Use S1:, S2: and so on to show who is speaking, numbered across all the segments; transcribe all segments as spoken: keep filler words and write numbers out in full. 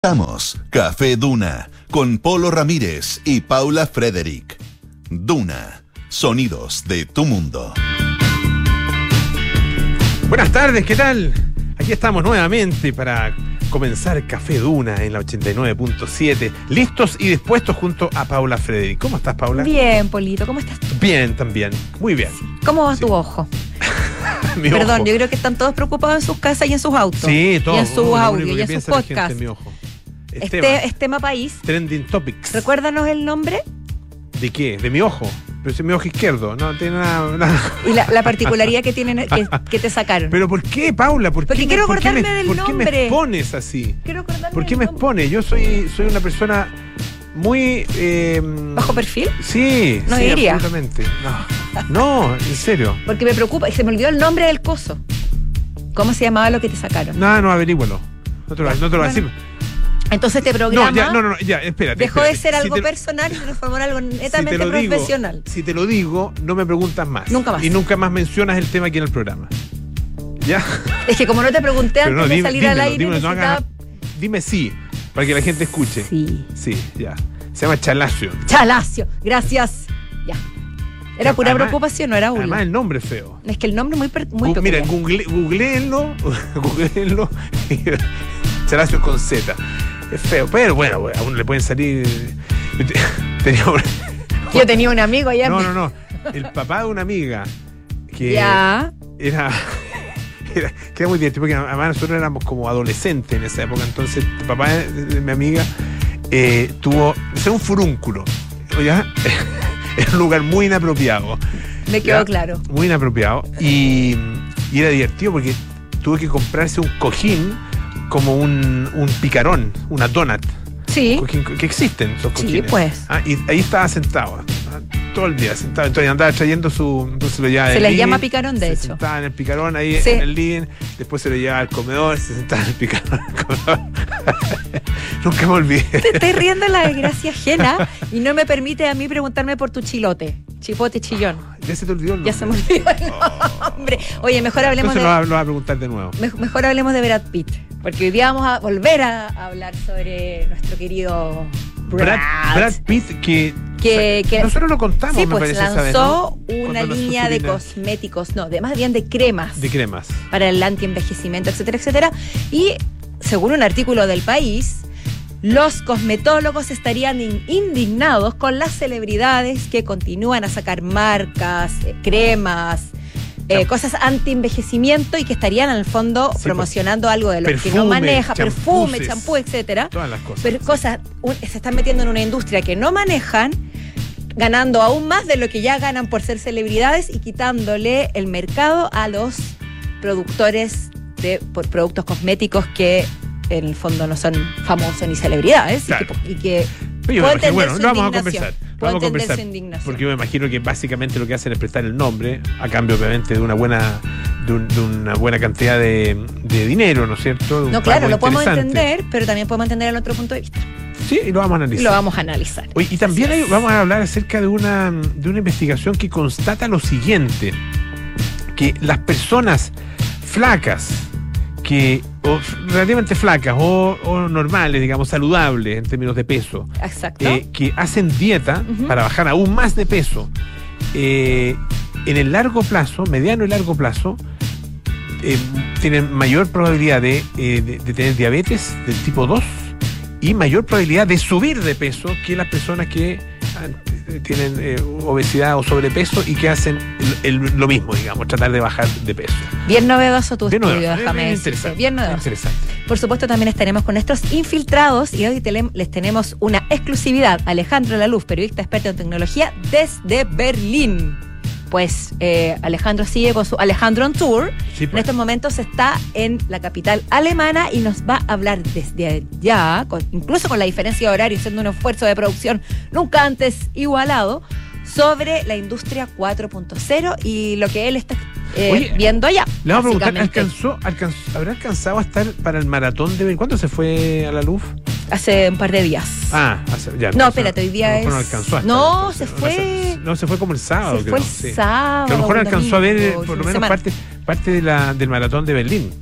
S1: Estamos Café Duna con Polo Ramírez y Paula Frederick. Duna, sonidos de tu mundo.
S2: Buenas tardes, ¿qué tal? Aquí estamos nuevamente para comenzar Café Duna en la ochenta y nueve punto siete, listos y dispuestos junto a Paula Frederick. ¿Cómo estás, Paula?
S3: Bien, Polito, ¿cómo estás tú?
S2: Bien, también, muy bien.
S3: Sí. ¿Cómo va
S2: Sí.
S3: tu ojo?
S2: Mi
S3: Perdón,
S2: ojo.
S3: yo creo que están todos preocupados en sus casas y en sus autos.
S2: Sí, todo.
S3: Y en sus
S2: Lo único
S3: audios
S2: que
S3: y en sus
S2: piensa la gente
S3: podcasts.
S2: en mi ojo. Esteban,
S3: Este es tema país.
S2: Trending Topics.
S3: Recuérdanos el nombre
S2: ¿De qué? ¿De mi ojo? Pero es mi ojo izquierdo, no tiene nada... nada.
S3: y la, la particularidad que tienen que, que te sacaron.
S2: ¿Pero por qué, Paula? ¿Por
S3: Porque
S2: qué
S3: quiero
S2: me, por qué
S3: acordarme
S2: me-
S3: del
S2: ¿Por qué me
S3: nombre.
S2: expones así?
S3: Quiero acordarme
S2: ¿Por qué
S3: del
S2: me
S3: nombre.
S2: expones? Yo soy, soy una persona muy... eh,
S3: ¿Bajo perfil?
S2: Sí,
S3: No
S2: sí,
S3: diría.
S2: absolutamente. No, no, en serio.
S3: Porque me preocupa. Y se me olvidó el nombre del coso. ¿Cómo se llamaba lo que te sacaron?
S2: No, no, averígualo. No te lo, no te lo voy a decir.
S3: Entonces este programa
S2: No, ya, no, no, no, ya, espérate.
S3: dejó de
S2: espérate.
S3: ser
S2: Si
S3: algo
S2: te-
S3: personal y se transformó en algo
S2: si te
S3: netamente
S2: lo digo-
S3: profesional.
S2: Si te lo digo, no me preguntas más.
S3: Nunca más.
S2: Y nunca más mencionas el tema aquí en el programa. ¿Ya?
S3: Es que como no te pregunté
S2: Pero
S3: antes
S2: no,
S3: de
S2: dime,
S3: salir al
S2: dímelo,
S3: aire,
S2: dímelo, no
S3: necesitaba...
S2: hagas- dime sí, para que la gente escuche.
S3: Sí.
S2: Sí, ya. Se llama Chalacio.
S3: Chalacio, gracias. Ya. Era pura
S2: Además-
S3: preocupación, no era burla.
S2: Además, el nombre es feo.
S3: Es que el nombre es muy, per- muy
S2: Gu- Mira,
S3: peculiar.
S2: google, googleenlo, googleenlo. Chalacio con Z. Es feo, pero bueno, a uno le pueden salir. Tenía un-
S3: Yo tenía un amigo allá.
S2: No, no, no. El papá de una amiga que
S3: Ya.
S2: era, era. Que era muy divertido, porque además nosotros éramos como adolescentes en esa época. Entonces, el papá de, de mi amiga eh, tuvo. Es un furúnculo. ¿Ya? Era un lugar muy inapropiado.
S3: Me quedó
S2: ¿Ya?
S3: claro.
S2: Muy inapropiado. Y, y era divertido porque tuve que comprarse un cojín como un, un picarón, una donut.
S3: Sí.
S2: Cojín, que existen esos
S3: Sí,
S2: cojines.
S3: pues.
S2: Ah, y ahí estaba sentado, ah, todo el día sentado. Entonces andaba trayendo su. Entonces lo llevaba
S3: Se
S2: del
S3: les
S2: living,
S3: llama picarón, de
S2: se
S3: hecho.
S2: sentaba en el picarón ahí
S3: Sí.
S2: en el living, después se lo llevaba al comedor, se sentaba en el picarón al comedor. Nunca me olvidé.
S3: Te estoy riendo de la desgracia ajena y no me permite a mí preguntarme por tu chilote. Chipote chillón.
S2: Ya se te olvidó el
S3: Ya se me olvidó el nombre. Oye, mejor hablemos
S2: Entonces
S3: de...
S2: lo, va- lo vas a preguntar de nuevo.
S3: Me- Mejor hablemos de Brad Pitt, porque hoy día vamos a volver a hablar sobre nuestro querido Brad.
S2: Brad, Brad Pitt, que,
S3: Que- que-
S2: nosotros lo contamos,
S3: Sí,
S2: me
S3: pues
S2: parece, esa vez,
S3: lanzó
S2: ¿no?
S3: una
S2: Cuando lanzó
S3: línea
S2: su
S3: de
S2: línea
S3: cosméticos, no, de más bien de cremas
S2: de cremas.
S3: para el antienvejecimiento, etcétera, etcétera. Y según un artículo del País, los cosmetólogos estarían in- indignados con las celebridades que continúan a sacar marcas, eh, cremas, eh,
S2: Ya.
S3: cosas anti-envejecimiento y que estarían en el fondo
S2: pues.
S3: promocionando algo de lo que
S2: Perfume,
S3: no maneja,
S2: champuses,
S3: perfume, champú, etcétera.
S2: Todas las cosas.
S3: Pero cosas, un- se están metiendo en una industria que no manejan, ganando aún más de lo que ya ganan por ser celebridades y quitándole el mercado a los productores de por productos cosméticos que en el fondo no son famosos ni celebridades.
S2: Claro.
S3: Y que, y que
S2: Pero yo
S3: puedo
S2: me imagino,
S3: entender
S2: bueno,
S3: su
S2: lo vamos a
S3: indignación.
S2: conversar. Lo
S3: Puedo
S2: vamos a
S3: entender
S2: conversar.
S3: su indignación.
S2: Porque yo me imagino que básicamente lo que hacen es prestar el nombre a cambio, obviamente, de una buena de, un- de una buena cantidad de, de dinero, ¿no es cierto? De un
S3: No, claro,
S2: pago
S3: lo podemos
S2: interesante.
S3: entender, pero también podemos entender el otro punto de vista.
S2: Sí, y lo vamos a
S3: Y
S2: analizar.
S3: lo vamos a analizar.
S2: Oye, y también
S3: Así
S2: hay-
S3: es.
S2: vamos a hablar acerca de una, de una investigación que constata lo siguiente, que las personas flacas, que o f- relativamente flacas o, o normales, digamos, saludables en términos de peso,
S3: Exacto.
S2: eh, que hacen dieta
S3: Ujú.
S2: para bajar aún más de peso, eh, en el largo plazo, mediano y largo plazo, eh, tienen mayor probabilidad de, eh, de, de tener diabetes del tipo dos y mayor probabilidad de subir de peso que las personas que ah, tienen eh, obesidad o sobrepeso y que hacen el- el- lo mismo, digamos, tratar de bajar de peso.
S3: Bien novedoso tu
S2: Bien
S3: estudio,
S2: novedoso,
S3: déjame
S2: bien
S3: decirte.
S2: interesante,
S3: Bien novedoso.
S2: interesante.
S3: Por supuesto, también estaremos con nuestros infiltrados y hoy tele- les tenemos una exclusividad. Alejandro Laluz, periodista experto en tecnología desde Berlín. Pues eh, Alejandro sigue con su Alejandro on Tour.
S2: Sí,
S3: En
S2: pues.
S3: estos momentos está en la capital alemana y nos va a hablar desde allá, con- incluso con la diferencia de horario, siendo un esfuerzo de producción nunca antes igualado, sobre la industria cuatro punto cero y lo que él está eh,
S2: Oye,
S3: viendo allá.
S2: Le vamos a preguntar,
S3: básicamente.
S2: ¿alcanzó, alcanzó, ¿habrá alcanzado a estar para el maratón de Berlín? ¿Cuándo se fue a la luz?
S3: Hace un par de días.
S2: Ah, hace- ya.
S3: No,
S2: entonces,
S3: espérate, hoy día
S2: a lo mejor
S3: es-
S2: No, alcanzó a estar,
S3: No,
S2: entonces,
S3: se fue-
S2: No, se fue como el sábado,
S3: Se
S2: creo.
S3: fue el
S2: sí.
S3: sábado.
S2: Que a lo mejor
S3: el
S2: alcanzó a ver,
S3: domingo,
S2: por
S3: fin
S2: lo
S3: de
S2: menos,
S3: semana.
S2: parte, parte de la, del maratón de Berlín.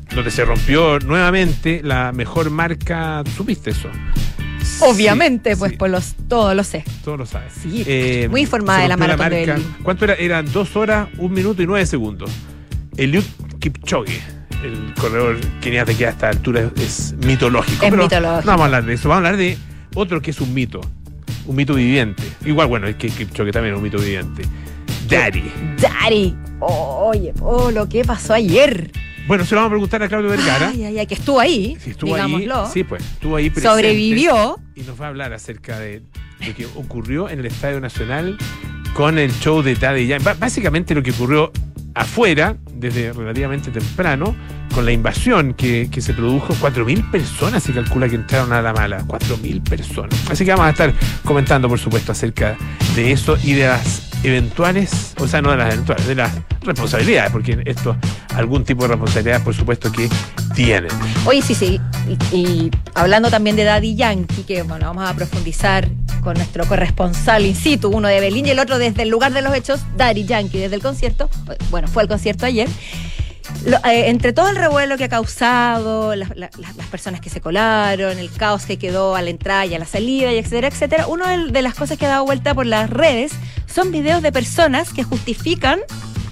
S2: donde se rompió nuevamente la mejor marca. ¿Supiste eso?
S3: Obviamente,
S2: Sí,
S3: pues
S2: sí.
S3: por los, todo lo sé.
S2: Todo lo sabes.
S3: Sí,
S2: Eh,
S3: muy informada
S2: se
S3: de la
S2: rompió
S3: maratón de
S2: marca.
S3: Berlín.
S2: ¿Cuánto era? Eran dos horas, un minuto y nueve segundos. Eliud Kipchoge, el corredor keniata que a esta altura es, es mitológico.
S3: Es
S2: Pero
S3: mitológico.
S2: No vamos a hablar de eso, vamos a hablar de otro que es un mito. Un mito viviente. Igual, bueno, es que Kipchoge también es un mito viviente. Daddy.
S3: Daddy. Oye, oh, lo que pasó ayer.
S2: Bueno, se lo vamos a preguntar a Claudio Vergara.
S3: Ay, ay, ay, que estuvo ahí,
S2: Si estuvo
S3: digámoslo.
S2: ahí, sí, pues, estuvo ahí presente.
S3: Sobrevivió.
S2: Y nos va a hablar acerca de lo que ocurrió en el Estadio Nacional con el show de Daddy Yankee. B- básicamente lo que ocurrió afuera, desde relativamente temprano, con la invasión que, que se produjo. cuatro mil personas se calcula que entraron a la mala. cuatro mil personas. Así que vamos a estar comentando, por supuesto, acerca de eso y de las eventuales, o sea, no de las eventuales, de las responsabilidades, porque esto, algún tipo de responsabilidad, por supuesto, que tienen.
S3: Oye, sí, sí. Y, y hablando también de Daddy Yankee, que bueno, vamos a profundizar con nuestro corresponsal in situ, uno de Berlín y el otro desde el lugar de los hechos, Daddy Yankee, desde el concierto. Bueno, fue el concierto ayer. Lo, eh, entre todo el revuelo que ha causado, las, las, las personas que se colaron, el caos que quedó a la entrada y a la salida, y etcétera, etcétera, una de, de las cosas que ha dado vuelta por las redes son videos de personas que justifican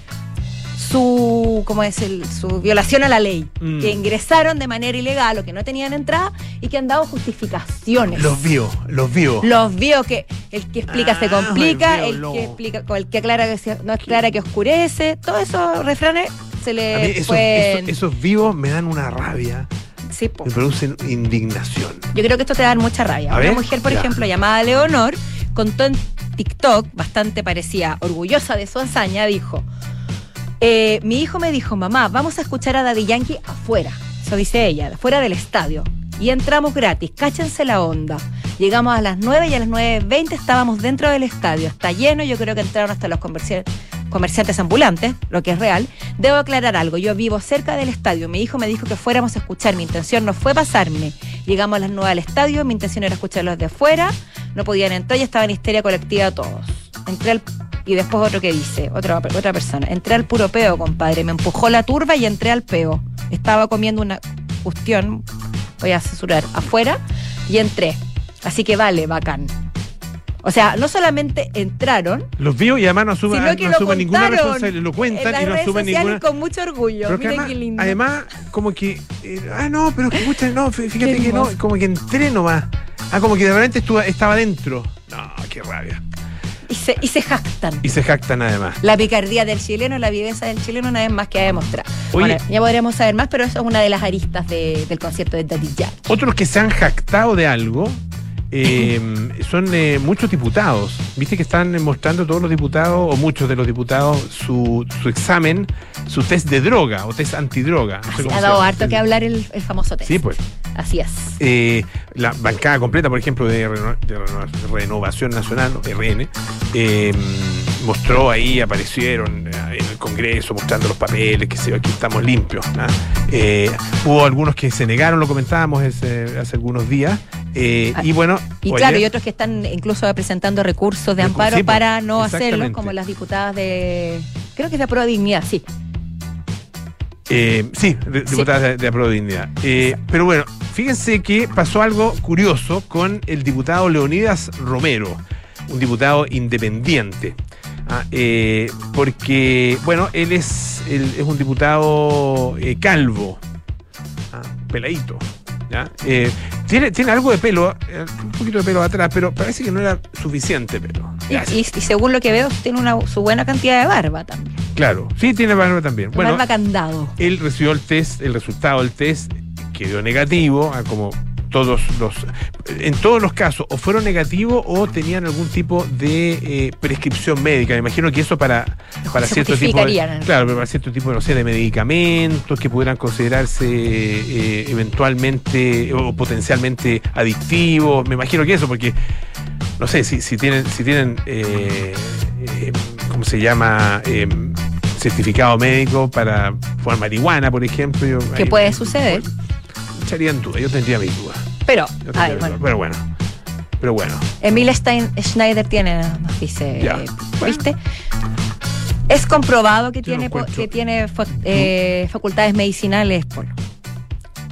S3: su, ¿cómo es? El, su violación a la ley,
S2: Mm.
S3: que ingresaron de manera ilegal o que no tenían entrada y que han dado justificaciones.
S2: Los vio, los vio.
S3: Los vio que el que explica
S2: Ah,
S3: se complica,
S2: el
S3: el
S2: vio,
S3: que
S2: lo-
S3: explica, el que aclara que se- no aclara que oscurece, todos esos refranes se
S2: A mí
S3: le
S2: esos,
S3: pueden...
S2: esos, esos vivos me dan una rabia,
S3: Sí, po.
S2: me producen indignación.
S3: Yo creo que esto te da mucha rabia.
S2: A
S3: Una
S2: ver,
S3: mujer, por
S2: ya.
S3: ejemplo, llamada Leonor, contó en TikTok, bastante parecía orgullosa de su hazaña, dijo: eh, mi hijo me dijo, mamá, vamos a escuchar a Daddy Yankee afuera. Eso dice ella, afuera del estadio. Y entramos gratis, cáchense la onda. Llegamos a las nueve y a las nueve veinte estábamos dentro del estadio. Está lleno, yo creo que entraron hasta los comerci- comerciantes ambulantes, lo que es real. Debo aclarar algo, yo vivo cerca del estadio. Mi hijo me dijo que fuéramos a escuchar, mi intención no fue pasarme. Llegamos a las nueve al estadio, mi intención era escucharlos de afuera. No podían entrar y estaba en histeria colectiva todos. Entré al... Y después otro que dice, otra, otra persona, entré al puro peo, compadre. Me empujó la turba y entré al peo. Estaba comiendo una cuestión, voy a censurar, afuera, y entré. Así que vale, bacán. O sea, no solamente entraron,
S2: Los vio y además no asumen,
S3: sino que
S2: no
S3: lo
S2: asumen ninguna
S3: contaron
S2: responsabilidad, lo
S3: en
S2: cuentan
S3: las
S2: y no
S3: redes
S2: asumen
S3: sociales
S2: ninguna.
S3: con mucho orgullo.
S2: Pero que
S3: Miren
S2: además,
S3: qué lindo.
S2: además, como que, eh, ah, no, pero que escucha, no, fí- fíjate
S3: Qué
S2: que no,
S3: hermoso.
S2: como que entré nomás. Ah, como que de repente estuvo, estaba dentro. No, qué rabia.
S3: Y se, y se jactan.
S2: Y se jactan además.
S3: La picardía del chileno, la viveza del chileno, una vez más que ha demostrado.
S2: Oye.
S3: Bueno, ya podremos saber más, pero eso es una de las aristas de- del concierto de Daddy Yankee.
S2: Otros que se han jactado de algo eh, son eh, muchos diputados. Viste que están eh, mostrando todos los diputados, o muchos de los diputados, su, su examen, su test de droga o test antidroga. No sé cómo
S3: Ha
S2: se
S3: dado
S2: llama.
S3: harto
S2: El-
S3: que hablar el, el famoso test.
S2: Sí, pues.
S3: Así es.
S2: Eh, la bancada completa, por ejemplo, de, Reno- de Reno- Renovación Nacional, R N, eh, mostró ahí, aparecieron eh, en el Congreso mostrando los papeles, que se aquí estamos limpios. ¿ah? Eh, hubo algunos que se negaron, lo comentábamos ese- hace algunos días. eh,
S3: Ah,
S2: y bueno,
S3: Y
S2: oye,
S3: claro, y otros que están incluso presentando recursos de
S2: Recur-
S3: amparo
S2: sí, pues,
S3: para no hacerlo,
S2: exactamente.
S3: como las diputadas de... Creo que es de Pro Dignidad, sí.
S2: Eh, sí, de- diputadas de, de Apruebo Dignidad. Eh, pero bueno, fíjense que pasó algo curioso con el diputado Leonidas Romero, un diputado independiente. Ah, eh, porque, bueno, él es, él es un diputado eh, calvo, ah, peladito. ¿ya? Eh, tiene, tiene algo de pelo, eh, un poquito de pelo atrás, pero parece que no era suficiente pelo.
S3: Y, y- y según lo que veo, tiene una, su buena cantidad de barba también.
S2: Claro, sí, tiene barba también. Bueno,
S3: barba candado.
S2: él recibió el test, el resultado del test quedó negativo, ah, como todos los, en todos los casos, o fueron negativos o tenían algún tipo de eh, prescripción médica. Me imagino que eso para, para
S3: Se
S2: cierto tipo de,
S3: justificarían.
S2: claro, pero para cierto tipo, no sé, de medicamentos que pudieran considerarse eh, eventualmente o potencialmente adictivos. Me imagino que eso, porque no sé si, si tienen, si tienen eh, eh, ¿cómo se llama? Eh, certificado médico para fumar marihuana, por ejemplo. Yo,
S3: ¿Qué
S2: ahí-
S3: puede suceder?
S2: Echaría en duda, yo tendría mis dudas.
S3: Pero,
S2: Yo
S3: a
S2: tendría
S3: ver,
S2: mis
S3: bueno.
S2: dudas, Pero bueno, pero bueno.
S3: Emil Stein Schneider tiene, nos dice,
S2: Ya.
S3: eh, ¿viste? Es comprobado que
S2: Yo no
S3: tiene, po-
S2: encuentro-
S3: que tiene fa- eh, facultades medicinales, Polo.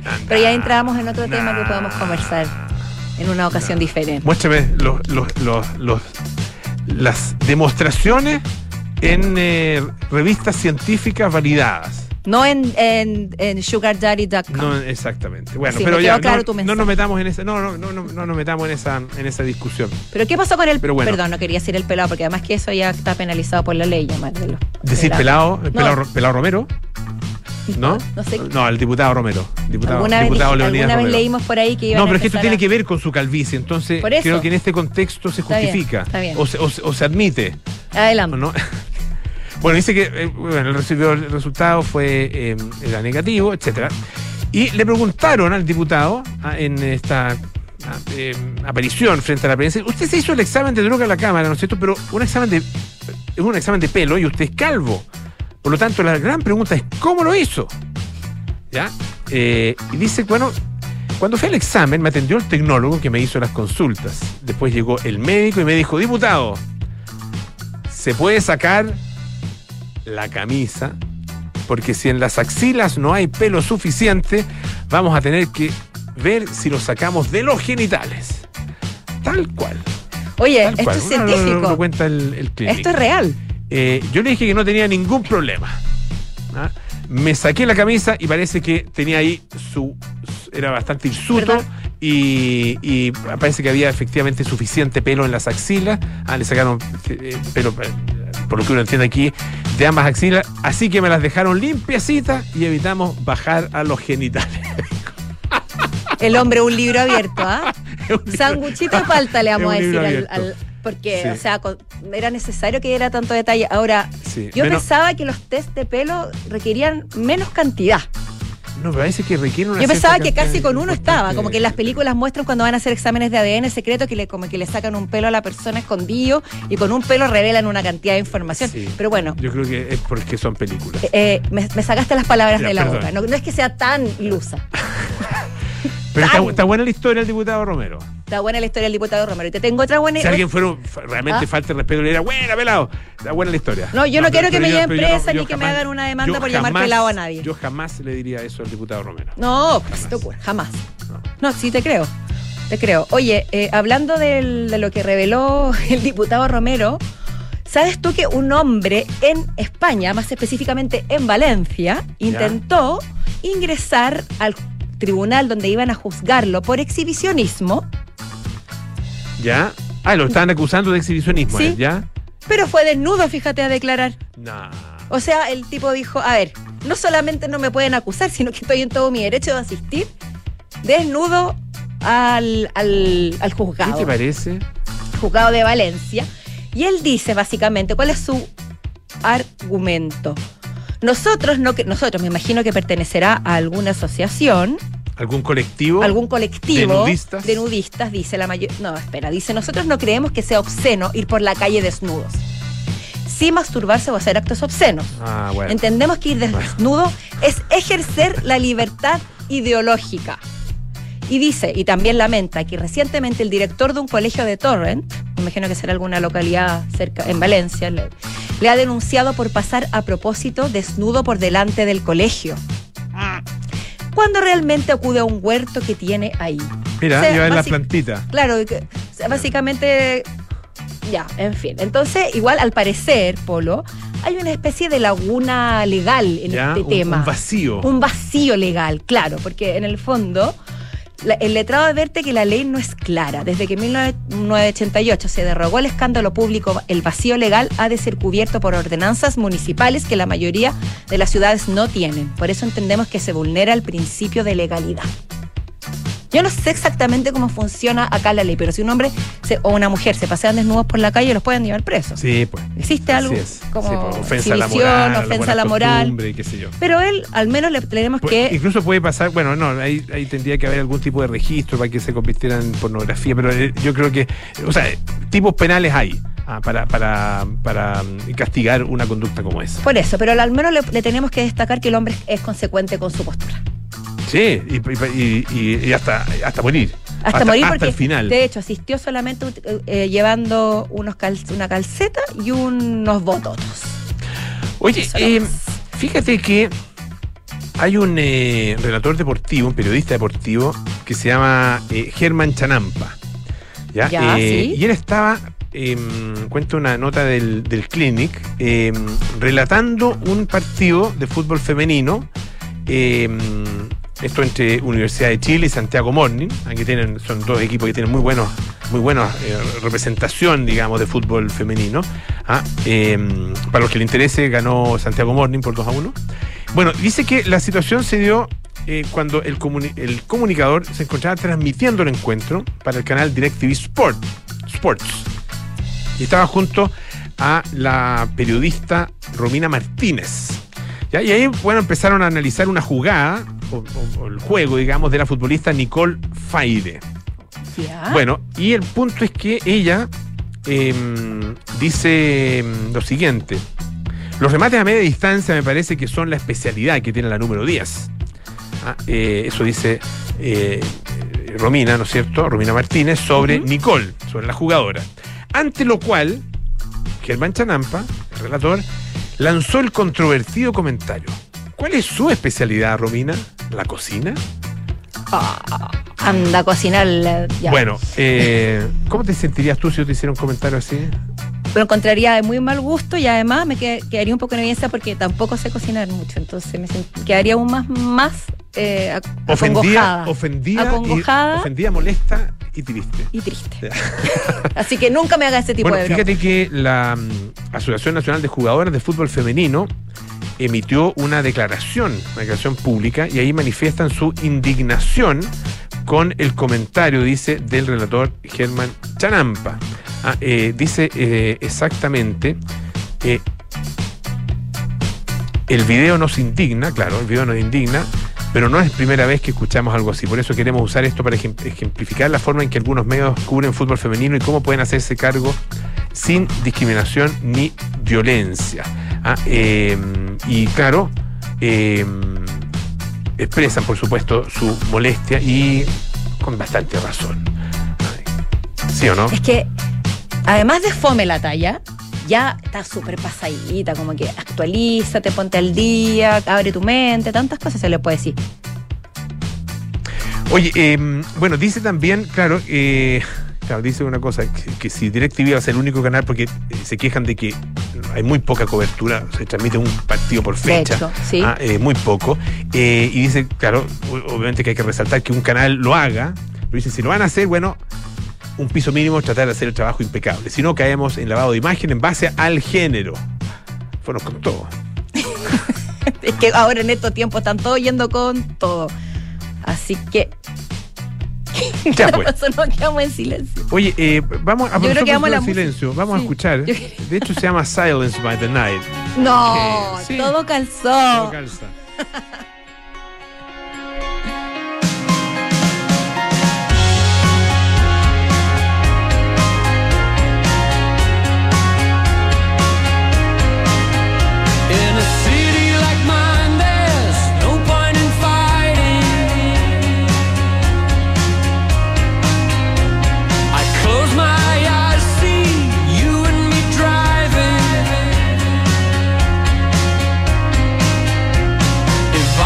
S3: Pero ya entramos en otro nah. tema que podemos conversar en una ocasión nah. diferente.
S2: Muéstrame los, los, los, los, las demostraciones en eh, revistas científicas validadas.
S3: No en, en, en sugar daddy punto com.
S2: No, exactamente. Bueno,
S3: sí,
S2: pero ya
S3: claro
S2: no, no nos metamos en esa, no, no, no, no, no nos metamos en esa, en esa discusión.
S3: Pero ¿qué pasó con el
S2: bueno.
S3: Perdón, no quería decir el pelado, porque además que eso ya está penalizado por la ley, llamarlo.
S2: Decir pelado, el pelado, no. pelado Romero. ¿No?
S3: No sé.
S2: No, el diputado Romero. Diputado,
S3: alguna
S2: diputado
S3: vez,
S2: Leonidas
S3: alguna vez
S2: Romero.
S3: leímos por ahí que iban
S2: No, pero
S3: a
S2: es que esto
S3: a...
S2: tiene que ver con su calvicie, entonces creo que en este contexto se
S3: está
S2: justifica.
S3: Bien, está bien.
S2: O, se, o, o se admite.
S3: Adelante.
S2: ¿No? Bueno, dice que eh, bueno, el, recibió, el resultado fue eh, era negativo, etcétera. Y le preguntaron al diputado a, en esta a, eh, aparición frente a la prensa, usted se hizo el examen de droga a la cámara, ¿no es cierto? Pero un examen de es un examen de pelo y usted es calvo. Por lo tanto, la gran pregunta es, ¿cómo lo hizo? ¿Ya? Eh, y dice, bueno, cuando fui al examen me atendió el tecnólogo que me hizo las consultas. Después llegó el médico y me dijo, diputado, ¿se puede sacar la camisa? Porque si en las axilas no hay pelo suficiente, vamos a tener que ver si lo sacamos de los genitales. Tal cual.
S3: Oye,
S2: Tal
S3: esto
S2: cual.
S3: es científico.
S2: No, no, no, no cuenta el, el clínico.
S3: Esto es real.
S2: Eh, yo le dije que no tenía ningún problema. ¿Ah? Me saqué la camisa y parece que tenía ahí su... Era bastante hirsuto y, y parece que había efectivamente suficiente pelo en las axilas. Ah, le sacaron eh, pelo, por lo que uno entiende aquí, de ambas axilas. Así que me las dejaron limpiecitas y evitamos bajar a los genitales.
S3: El hombre, un libro abierto, ¿ah? ¿eh? Sanguchito de palta le vamos a decir al... al porque, sí. o sea, era necesario que diera tanto detalle. Ahora, sí. yo menos, pensaba que los test de pelo requerían menos cantidad.
S2: No, pero parece que requiere una
S3: Yo pensaba que casi
S2: de,
S3: con uno estaba, como que en las películas muestran cuando van a hacer exámenes de A D N secreto que le, como que le sacan un pelo a la persona escondido y con un pelo revelan una cantidad de información. Sí. Pero bueno.
S2: Yo creo que es porque son películas.
S3: Eh, me, me sacaste las palabras ya, de la
S2: perdón.
S3: boca. No, no es que sea tan ilusa.
S2: Pero está, está buena la historia del diputado Romero.
S3: Está buena la historia del diputado Romero. Y te tengo otra buena.
S2: Si alguien fuera realmente ¿Ah? falta de respeto, le diría, buena, pelado. Está buena la historia.
S3: No, yo no, no quiero que me lleven presa
S2: yo,
S3: ni que
S2: jamás,
S3: me hagan una demanda por
S2: jamás,
S3: llamar pelado a nadie.
S2: Yo jamás le diría eso al diputado Romero.
S3: No, pues te ocurre, jamás. No. no, sí te creo. Te creo. Oye, eh, hablando del, de lo que reveló el diputado Romero, ¿sabes tú que un hombre en España, más específicamente en Valencia, ¿Ya? intentó ingresar al tribunal donde iban a juzgarlo por exhibicionismo?
S2: ¿Ya? Ah, lo estaban acusando de exhibicionismo,
S3: sí,
S2: ¿ya?
S3: Pero fue desnudo, fíjate, a declarar.
S2: Nah.
S3: O sea, el tipo dijo, a ver, no solamente no me pueden acusar, sino que estoy en todo mi derecho de asistir desnudo al, al, al juzgado.
S2: ¿Qué te parece?
S3: Juzgado de Valencia. Y él dice, básicamente, ¿cuál es su argumento? Nosotros, no que nosotros, me imagino que pertenecerá a alguna asociación.
S2: ¿Algún colectivo?
S3: Algún colectivo.
S2: ¿De nudistas?
S3: De nudistas, dice la mayoría. No, espera, dice, nosotros no creemos que sea obsceno ir por la calle desnudos. Sí masturbarse o hacer actos obscenos.
S2: Ah, bueno.
S3: Entendemos que ir desnudo bueno. es ejercer la libertad ideológica. Y dice, y también lamenta, que recientemente el director de un colegio de Torrent, me imagino que será alguna localidad cerca, en Valencia, le, le ha denunciado por pasar a propósito desnudo por delante del colegio. Cuando realmente acude a un huerto que tiene ahí.
S2: Mira, o sea, lleva en la plantita.
S3: Claro, que, o sea, básicamente, ya, en fin. Entonces, igual al parecer, Polo, hay una especie de laguna legal en
S2: ya,
S3: este
S2: un,
S3: tema.
S2: Un vacío.
S3: Un vacío legal, claro, porque en el fondo... La, el letrado advierte que la ley no es clara. Desde que en mil novecientos ochenta y ocho se derogó el escándalo público, el vacío legal ha de ser cubierto por ordenanzas municipales que la mayoría de las ciudades no tienen. Por eso entendemos que se vulnera el principio de legalidad. Yo no sé exactamente cómo funciona acá la ley, pero si un hombre se, o una mujer se pasean desnudos por la calle, los pueden llevar presos.
S2: Sí, pues.
S3: ¿Existe algo
S2: es.
S3: como
S2: sí, pues, ofensa a la moral,
S3: ofensa a la moral?
S2: Qué sé yo.
S3: Pero él, al menos le tenemos
S2: pues,
S3: que...
S2: Incluso puede pasar, bueno, no, ahí, ahí tendría que haber algún tipo de registro para que se convirtiera en pornografía, pero eh, yo creo que, o sea, tipos penales hay. Ah, para, para, para castigar una conducta como esa.
S3: Por eso, pero al menos le, le tenemos que destacar que el hombre es consecuente con su postura.
S2: Sí, y, y, y, y hasta, hasta morir.
S3: Hasta, hasta morir porque,
S2: hasta el final.
S3: De hecho, asistió solamente eh, llevando unos cal, una calceta y unos bototos.
S2: Oye, eh, fíjate que hay un eh, relator deportivo, un periodista deportivo, que se llama eh, Germán Chanampa. ¿Ya?
S3: Ya,
S2: Eh,
S3: sí.
S2: Y él estaba, eh, cuenta una nota del, del Clinic, eh, relatando un partido de fútbol femenino, eh, esto entre Universidad de Chile y Santiago Morning. Aquí tienen, son dos equipos que tienen muy buenos, muy buena eh, representación, digamos, de fútbol femenino. ¿Ah? Eh, para los que le interese, ganó Santiago Morning por dos a uno. Bueno, dice que la situación se dio eh, cuando el, comuni- el comunicador se encontraba transmitiendo el encuentro para el canal DirecTV Sport, Sports. Y estaba junto a la periodista Romina Martínez. ¿Ya? Y ahí, bueno, empezaron a analizar una jugada, o, o- o el juego, digamos, de la futbolista Nicole Faide.
S3: Ya.
S2: Bueno, y el punto es que ella eh, dice lo siguiente: los remates a media distancia me parece que son la especialidad que tiene la número diez. Ah, eh, eso dice eh, Romina, ¿no es cierto? Romina Martínez sobre
S3: Uh-huh.
S2: Nicole, sobre la jugadora. Ante lo cual, Germán Chanampa, el relator, lanzó el controvertido comentario: ¿cuál es su especialidad, Romina? ¿La cocina?
S3: Ah, anda a cocinar. la- ya.
S2: Bueno, eh, ¿cómo te sentirías tú si yo te hiciera un comentario así?
S3: Lo encontraría de muy mal gusto y además me que- quedaría un poco en evidencia porque tampoco sé cocinar mucho. Entonces me sent- quedaría aún más, más eh, ac-
S2: Ofendida,
S3: acongojada.
S2: ofendida,
S3: Acongojada.
S2: y, ofendida, molesta y triste.
S3: Y triste. Así que nunca me haga ese tipo
S2: Bueno,
S3: de broma.
S2: fíjate que la mm, Asociación Nacional de Jugadoras de Fútbol Femenino emitió una declaración, una declaración pública, y ahí manifiestan su indignación con el comentario, dice, del relator Germán Chanampa. Ah, eh, dice eh, exactamente, eh, el video nos indigna, claro, el video nos indigna, pero no es primera vez que escuchamos algo así. Por eso queremos usar esto para ejem- ejemplificar la forma en que algunos medios cubren fútbol femenino y cómo pueden hacerse cargo sin discriminación ni violencia. Ah, eh, y claro, eh, expresan, por supuesto, su molestia y con bastante razón. Ay, ¿sí o no?
S3: Es que, además de fome la talla, ya está súper pasadita, como que actualízate, ponte al día, abre tu mente, tantas cosas se le puede decir.
S2: Oye, eh, bueno, dice también, claro, eh, claro, dice una cosa, que, que si DirecTV va a ser el único canal, porque eh, se quejan de que hay muy poca cobertura, se transmite un partido por fecha.
S3: De hecho, sí.
S2: Ah, eh, muy poco. Eh, y dice, claro, o- obviamente que hay que resaltar que un canal lo haga, pero dice, si lo van a hacer, bueno, un piso mínimo es tratar de hacer el trabajo impecable. Si no, caemos en lavado de imagen en base al género. Fueron con todo.
S3: Es que ahora en estos tiempos están todos yendo con todo. Así que.
S2: Ya pues.
S3: Por eso nos quedamos en silencio.
S2: Oye, eh, vamos a
S3: Yo creo que vamos a la
S2: en silencio. Vamos a
S3: Sí.
S2: escuchar.
S3: Yo-
S2: De hecho, se llama Silence by the Night.
S3: No,
S2: Sí.
S3: todo calzó.
S2: Todo calza.
S4: In a city like mine, there's no point in fighting. I close my eyes, see you and me driving. If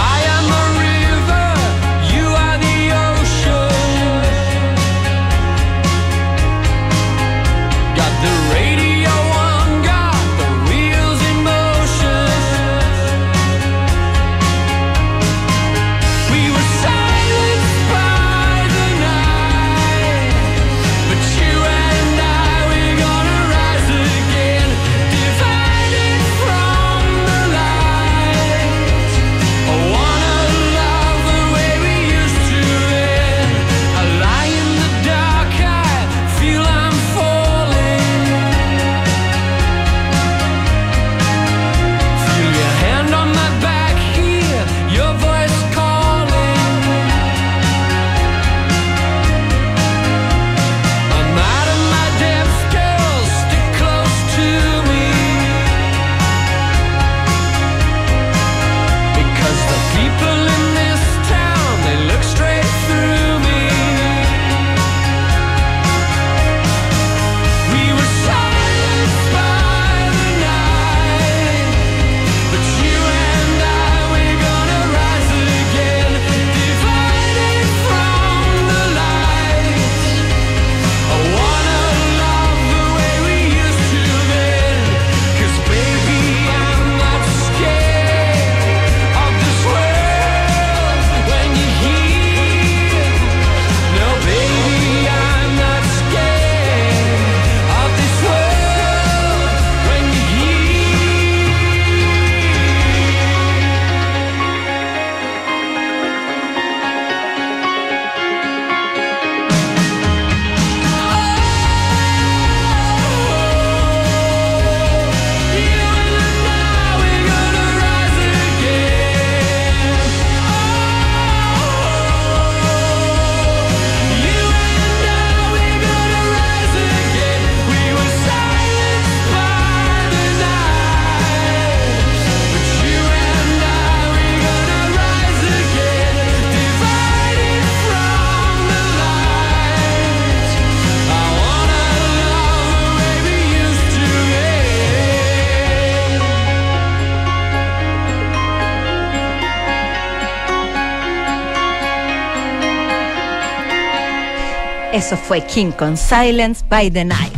S3: Eso fue King con Silence by the Night.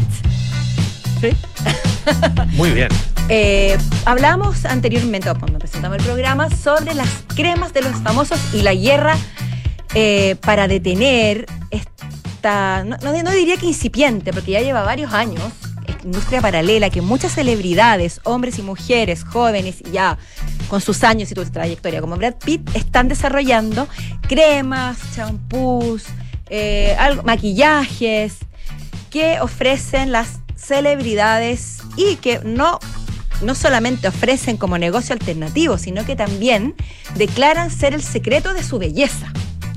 S2: Sí. Muy bien.
S3: Eh, hablamos anteriormente, cuando presentamos el programa, sobre las cremas de los famosos y la guerra eh, para detener esta, no, no, no diría que incipiente, porque ya lleva varios años, industria paralela que muchas celebridades, hombres y mujeres, jóvenes y ya con sus años y su trayectoria como Brad Pitt, están desarrollando cremas, champús, eh, algo, maquillajes que ofrecen las celebridades y que no, no solamente ofrecen como negocio alternativo, sino que también declaran ser el secreto de su belleza.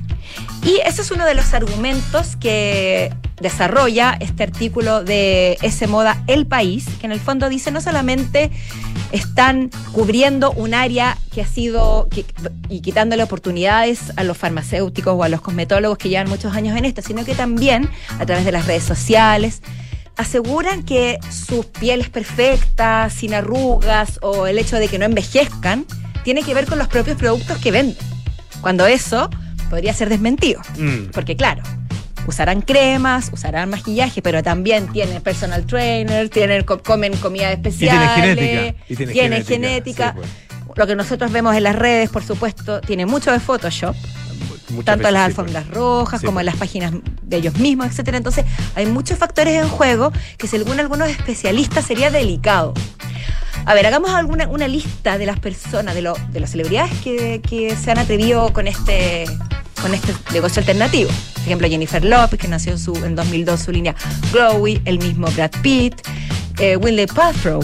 S3: Y ese es uno de los argumentos que desarrolla este artículo de S Moda El País, que en el fondo dice no solamente están cubriendo un área que ha sido que, y quitándole oportunidades a los farmacéuticos o a los cosmetólogos que llevan muchos años en esto, sino que también a través de las redes sociales aseguran que su piel es perfecta, sin arrugas, o el hecho de que no envejezcan tiene que ver con los propios productos que venden, cuando eso podría ser desmentido, mm. porque claro, usarán cremas, usarán maquillaje, pero también tienen personal trainer, tienen, comen comidas especiales.
S2: Y tienen genética. Y tienen,
S3: tienen
S2: genética.
S3: genética.
S2: Sí, pues.
S3: Lo que nosotros vemos en las redes, por supuesto, tiene mucho de Photoshop. Muchas tanto en las alfombras sí, pues. rojas sí, como pues. en las páginas de ellos mismos, etcétera. Entonces, hay muchos factores en juego que según algunos especialistas sería delicado. A ver, hagamos alguna una lista de las personas, de, lo, de las celebridades que, que se han atrevido con este, con este negocio alternativo. Por ejemplo, Jennifer Lopez, que nació en, su, en dos mil dos su línea Glowy, el mismo Brad Pitt, eh, Gwyneth Paltrow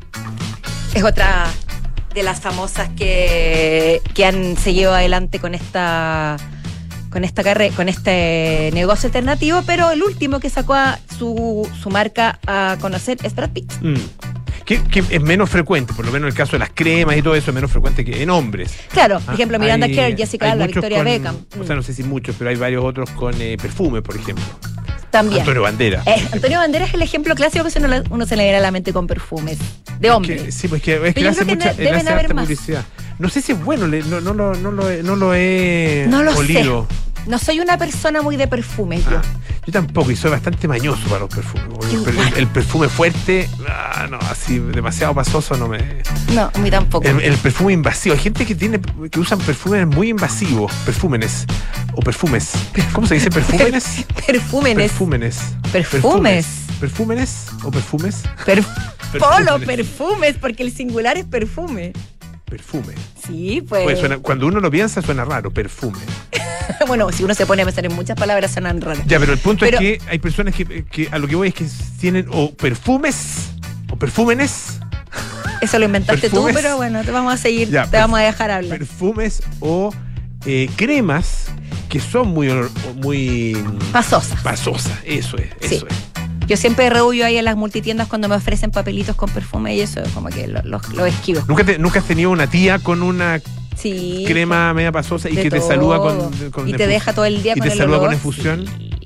S3: es otra de las famosas que, que han seguido adelante con esta con esta carrera, con este negocio alternativo, pero el último que sacó a su, su marca a conocer es Brad Pitt.
S2: Mm. Que, que es menos frecuente, por lo menos en el caso de las cremas y todo eso, es menos frecuente que en hombres.
S3: Claro, por ejemplo, Miranda Kerr, Jessica Alba, Victoria
S2: con,
S3: Beckham.
S2: O sea, no sé si muchos, pero hay varios otros con eh, perfume, por ejemplo.
S3: También.
S2: Antonio Banderas.
S3: Eh, Antonio Banderas es el ejemplo clásico que uno, uno se le viene a la mente con perfumes de hombre.
S2: Es que, sí, pues que, es que le hace mucha él hace harta publicidad. No sé si es bueno, le, no, no, no, no, lo, no lo he
S3: no lo
S2: olido.
S3: Sé. No soy una persona muy de perfumes,
S2: ah,
S3: yo.
S2: Yo tampoco, y soy bastante mañoso para los perfumes. El, el, el perfume fuerte, ah, no, así demasiado pasoso no me.
S3: No, a mí tampoco.
S2: El, el perfume invasivo. Hay gente que tiene que usan perfumes muy invasivos, perfúmenes o perfumes. ¿Cómo se dice perfúmenes?
S3: Perfúmenes.
S2: Perfúmenes.
S3: Perfumes.
S2: ¿Perfúmenes o perfumes?
S3: Per Polo, perfumes, porque el singular es perfume.
S2: Perfume.
S3: Sí, pues.
S2: pues suena, cuando uno lo piensa suena raro, perfume.
S3: Bueno, si uno se pone a pensar en muchas palabras suenan raras.
S2: Ya, pero el punto
S3: pero,
S2: es que hay personas que, que a lo que voy es que tienen o perfumes o perfúmenes.
S3: Eso lo inventaste
S2: perfumes,
S3: tú, pero bueno, te vamos a seguir,
S2: ya,
S3: te vamos a dejar hablar.
S2: Perfumes o eh, cremas que son muy muy
S3: pasosas.
S2: Pasosas, eso es, eso
S3: sí.
S2: es.
S3: Yo siempre rehuyo ahí en las multitiendas cuando me ofrecen papelitos con perfume y eso, como que lo, lo, lo esquivo.
S2: ¿Nunca, te, ¿Nunca has tenido una tía con una
S3: sí,
S2: crema media pasosa y que
S3: todo.
S2: te saluda con, con
S3: y te deja todo el día
S2: y
S3: con
S2: te
S3: el
S2: saluda
S3: olor?
S2: con efusión?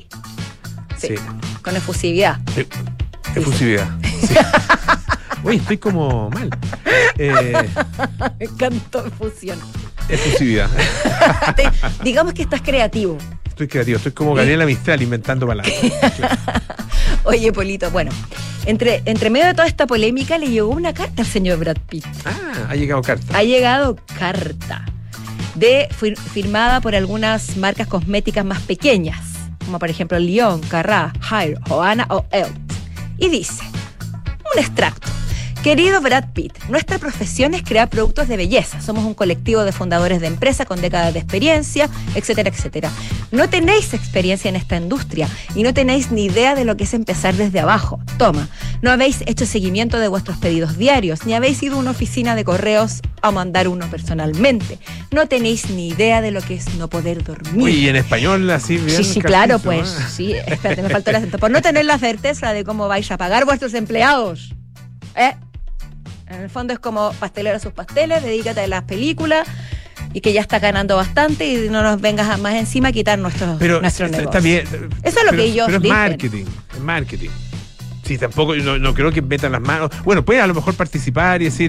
S3: Sí. sí. Con efusividad.
S2: E efusividad. Sí. Oye, estoy como mal. Eh,
S3: me encantó efusión.
S2: Efusividad.
S3: Te, digamos que estás creativo.
S2: Estoy creativo, estoy como Gabriela Mistral inventando palabras. Claro.
S3: Oye, Polito, bueno, entre, entre medio de toda esta polémica le llegó una carta al señor Brad Pitt.
S2: Ah, ha llegado carta.
S3: Ha llegado carta de fir, firmada por algunas marcas cosméticas más pequeñas, como por ejemplo Lyon, Carrá, Hire, Johanna o Elt. Y dice, un extracto. Querido Brad Pitt, nuestra profesión es crear productos de belleza. Somos un colectivo de fundadores de empresas con décadas de experiencia, etcétera, etcétera. No tenéis experiencia en esta industria y no tenéis ni idea de lo que es empezar desde abajo. Toma, no habéis hecho seguimiento de vuestros pedidos diarios, ni habéis ido a una oficina de correos a mandar uno personalmente. No tenéis ni idea de lo que es no poder dormir.
S2: Uy, ¿y en español así bien?
S3: Sí, sí, claro, pues. ¿eh? Sí, espérate, me faltó el acento. Por no tener la certeza de cómo vais a pagar vuestros empleados. ¿Eh? En el fondo es como pastelero a sus pasteles, dedícate a las películas y que ya está ganando bastante y no nos vengas más encima a quitar nuestros
S2: pero
S3: nuestros
S2: está,
S3: negocios.
S2: Está bien,
S3: eso es lo
S2: pero,
S3: que ellos
S2: pero es
S3: dicen.
S2: marketing, es marketing. Sí, tampoco, no, no creo que metan las manos. Bueno, puede a lo mejor participar y decir,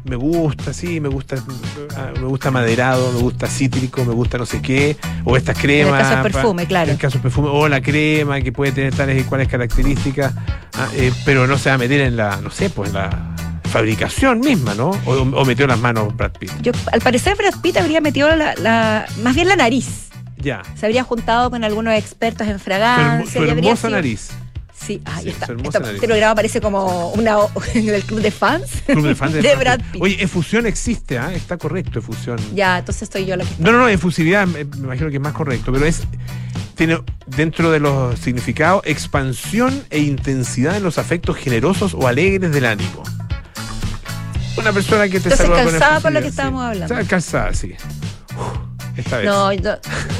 S2: me gusta, sí, me gusta, me gusta maderado, me gusta cítrico, me gusta no sé qué, o estas cremas.
S3: En el caso del perfume,
S2: pa,
S3: claro.
S2: En el caso del perfume, o la crema que puede tener tales y cuales características, ah, eh, pero no se va a meter en la, no sé, pues en la fabricación misma, ¿no? O, o metió las manos Brad Pitt.
S3: Yo, al parecer Brad Pitt habría metido la, la, más bien la nariz.
S2: Ya.
S3: Se habría juntado con algunos expertos en
S2: Su,
S3: fragancia.
S2: hermo- su
S3: y habría
S2: hermosa
S3: sido-
S2: nariz.
S3: Sí, ahí
S2: Sí,
S3: está.
S2: su hermosa
S3: Esta-
S2: nariz.
S3: este programa parece como una o- del club de fans
S2: Club de fans de,
S3: de Brad Pitt.
S2: Oye, efusión existe, ¿ah? Está correcto, efusión.
S3: Ya, entonces estoy yo la que está.
S2: No, no, no, efusividad me, me imagino que es más correcto, pero es tiene dentro de los significados expansión e intensidad en los afectos generosos o alegres del ánimo. Una persona que te
S3: Entonces,
S2: saluda
S3: calzada
S2: con
S3: con lo
S2: efusividad,
S3: que estábamos
S2: sí.
S3: hablando.
S2: O sea, calzada, sí. Uf, esta vez.
S3: No, yo-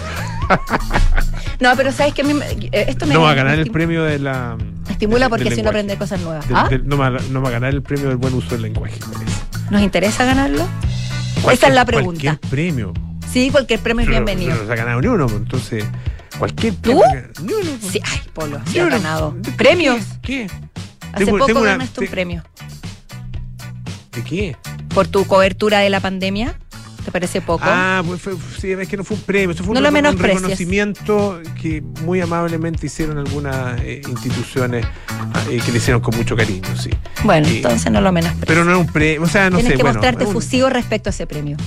S3: no, pero sabes que a mí me- eh, esto me
S2: No va a ganar
S3: me
S2: el
S3: estim-
S2: premio de la.
S3: me estimula
S2: del-
S3: porque
S2: del
S3: si uno
S2: lenguaje.
S3: aprende cosas nuevas.
S2: Del-
S3: ¿Ah?
S2: del- no, va, no va a ganar el premio del buen uso del lenguaje, parece.
S3: ¿Nos interesa ganarlo? Esa
S2: Cualquier-
S3: es la pregunta.
S2: Cualquier premio.
S3: Sí, cualquier premio es
S2: Pero-
S3: bienvenido.
S2: pero no se ha ganado ni uno, pues, entonces. Cualquier
S3: ¿Tú?
S2: premio. que- Ni uno. pues.
S3: Sí, ay, Polo, sí
S2: Ni
S3: has
S2: uno.
S3: ganado.
S2: ¿De qué?
S3: ¿Premios?
S2: ¿Qué?
S3: Hace
S2: Tengo-
S3: poco
S2: tengo una-
S3: ganaste un
S2: te-
S3: premio.
S2: ¿De qué?
S3: ¿Por tu cobertura de la pandemia? ¿Te parece poco?
S2: Ah, pues fue, sí, es que no fue un premio, eso fue
S3: No
S2: un,
S3: lo
S2: un
S3: menosprecies.
S2: reconocimiento que muy amablemente hicieron algunas eh, instituciones ah, eh, que le hicieron con mucho cariño, sí.
S3: Bueno,
S2: eh,
S3: entonces no lo menos.
S2: Pero no es un premio, o sea, no
S3: Tienes
S2: sé,
S3: que
S2: bueno,
S3: mostrarte
S2: es un-
S3: efusivo respecto a ese premio.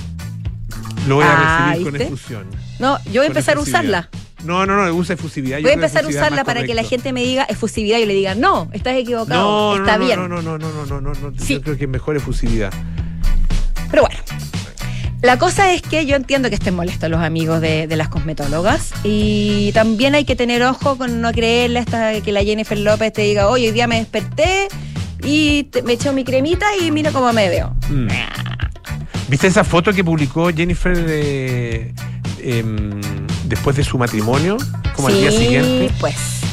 S2: lo voy a
S3: Ah,
S2: recibir con
S3: ¿viste?
S2: efusión.
S3: No, yo voy a
S2: con
S3: empezar a
S2: efusividad.
S3: usarla.
S2: No, no, no, usa efusividad. Yo
S3: Voy a
S2: creo que
S3: empezar a
S2: efusividad es
S3: usarla
S2: más
S3: para que la
S2: correcto.
S3: gente me diga efusividad y yo le diga, no, estás equivocado,
S2: No,
S3: está
S2: no, no,
S3: bien.
S2: no, no, no, no, no, no, no, no,
S3: Sí.
S2: yo creo que es mejor efusividad.
S3: Pero bueno, la cosa es que yo entiendo que estén molestos los amigos de, de las cosmetólogas y también hay que tener ojo con no creerle hasta que la Jennifer López te diga, oye, hoy día me desperté y te- me echo mi cremita y mira cómo me veo.
S2: Mm. ¿Viste esa foto que publicó Jennifer eh, em, después de su matrimonio? Como
S3: sí,
S2: al día siguiente.
S3: pues.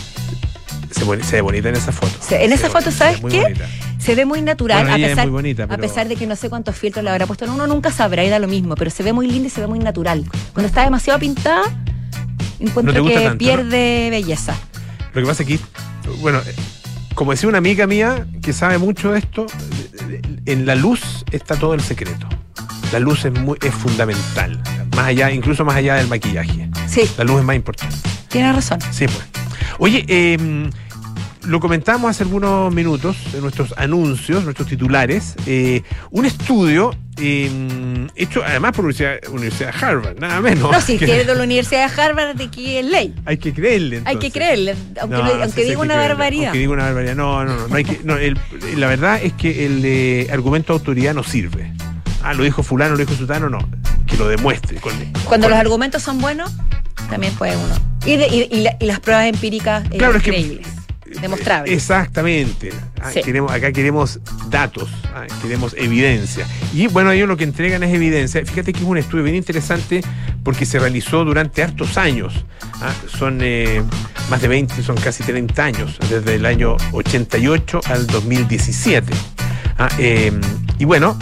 S2: Se, boni- se ve bonita en esa foto.
S3: Se- en esa
S2: ve
S3: foto,
S2: bonita,
S3: ¿sabes
S2: se ve muy
S3: qué?
S2: bonita.
S3: Se ve muy natural,
S2: Bueno,
S3: a,
S2: ella es
S3: pesar,
S2: muy bonita,
S3: a
S2: pero-
S3: pesar de que no sé cuántos filtros le habrá puesto. Uno nunca sabrá y da lo mismo, pero se ve muy linda y se ve muy natural. Cuando está demasiado pintada, encuentro
S2: No te gusta
S3: que
S2: tanto,
S3: pierde belleza.
S2: Lo que pasa es que, bueno, eh, como decía una amiga mía que sabe mucho de esto, eh, en la luz está todo el secreto. La luz es muy es fundamental, más allá, incluso más allá del maquillaje.
S3: Sí,
S2: La luz es más importante.
S3: tienes razón.
S2: Sí, pues. Oye, eh, lo comentamos hace algunos minutos en nuestros anuncios, nuestros titulares. eh, un estudio eh, hecho además por la Universidad, Universidad de Harvard, nada menos.
S3: No, si
S2: Que-
S3: quieres de la Universidad de Harvard, de aquí es ley.
S2: Hay que creerle.
S3: Hay que
S2: entonces.
S3: creerle, aunque,
S2: No,
S3: no-
S2: no
S3: aunque
S2: sé si hay
S3: diga
S2: que
S3: una
S2: creerle,
S3: barbaridad.
S2: Aunque diga una barbaridad. No, no, no. no hay que, no, el- la verdad es que el eh, argumento de autoridad no sirve. Ah, lo dijo fulano, lo dijo sutano, no. Que lo demuestre. Con,
S3: Cuando
S2: con-
S3: los argumentos son buenos, también puede uno. Y, de- y- y la- y las pruebas empíricas eh,
S2: Claro, es que-
S3: creíbles, demostrables.
S2: Exactamente. Ah,
S3: Sí.
S2: queremos, acá queremos datos, ah, queremos evidencia. Y bueno, ellos lo que entregan es evidencia. Fíjate que es un estudio bien interesante porque se realizó durante hartos años. Ah, son eh, más de veinte, son casi treinta años, desde el año ochenta y ocho al dos mil diecisiete. Ah, eh, y bueno,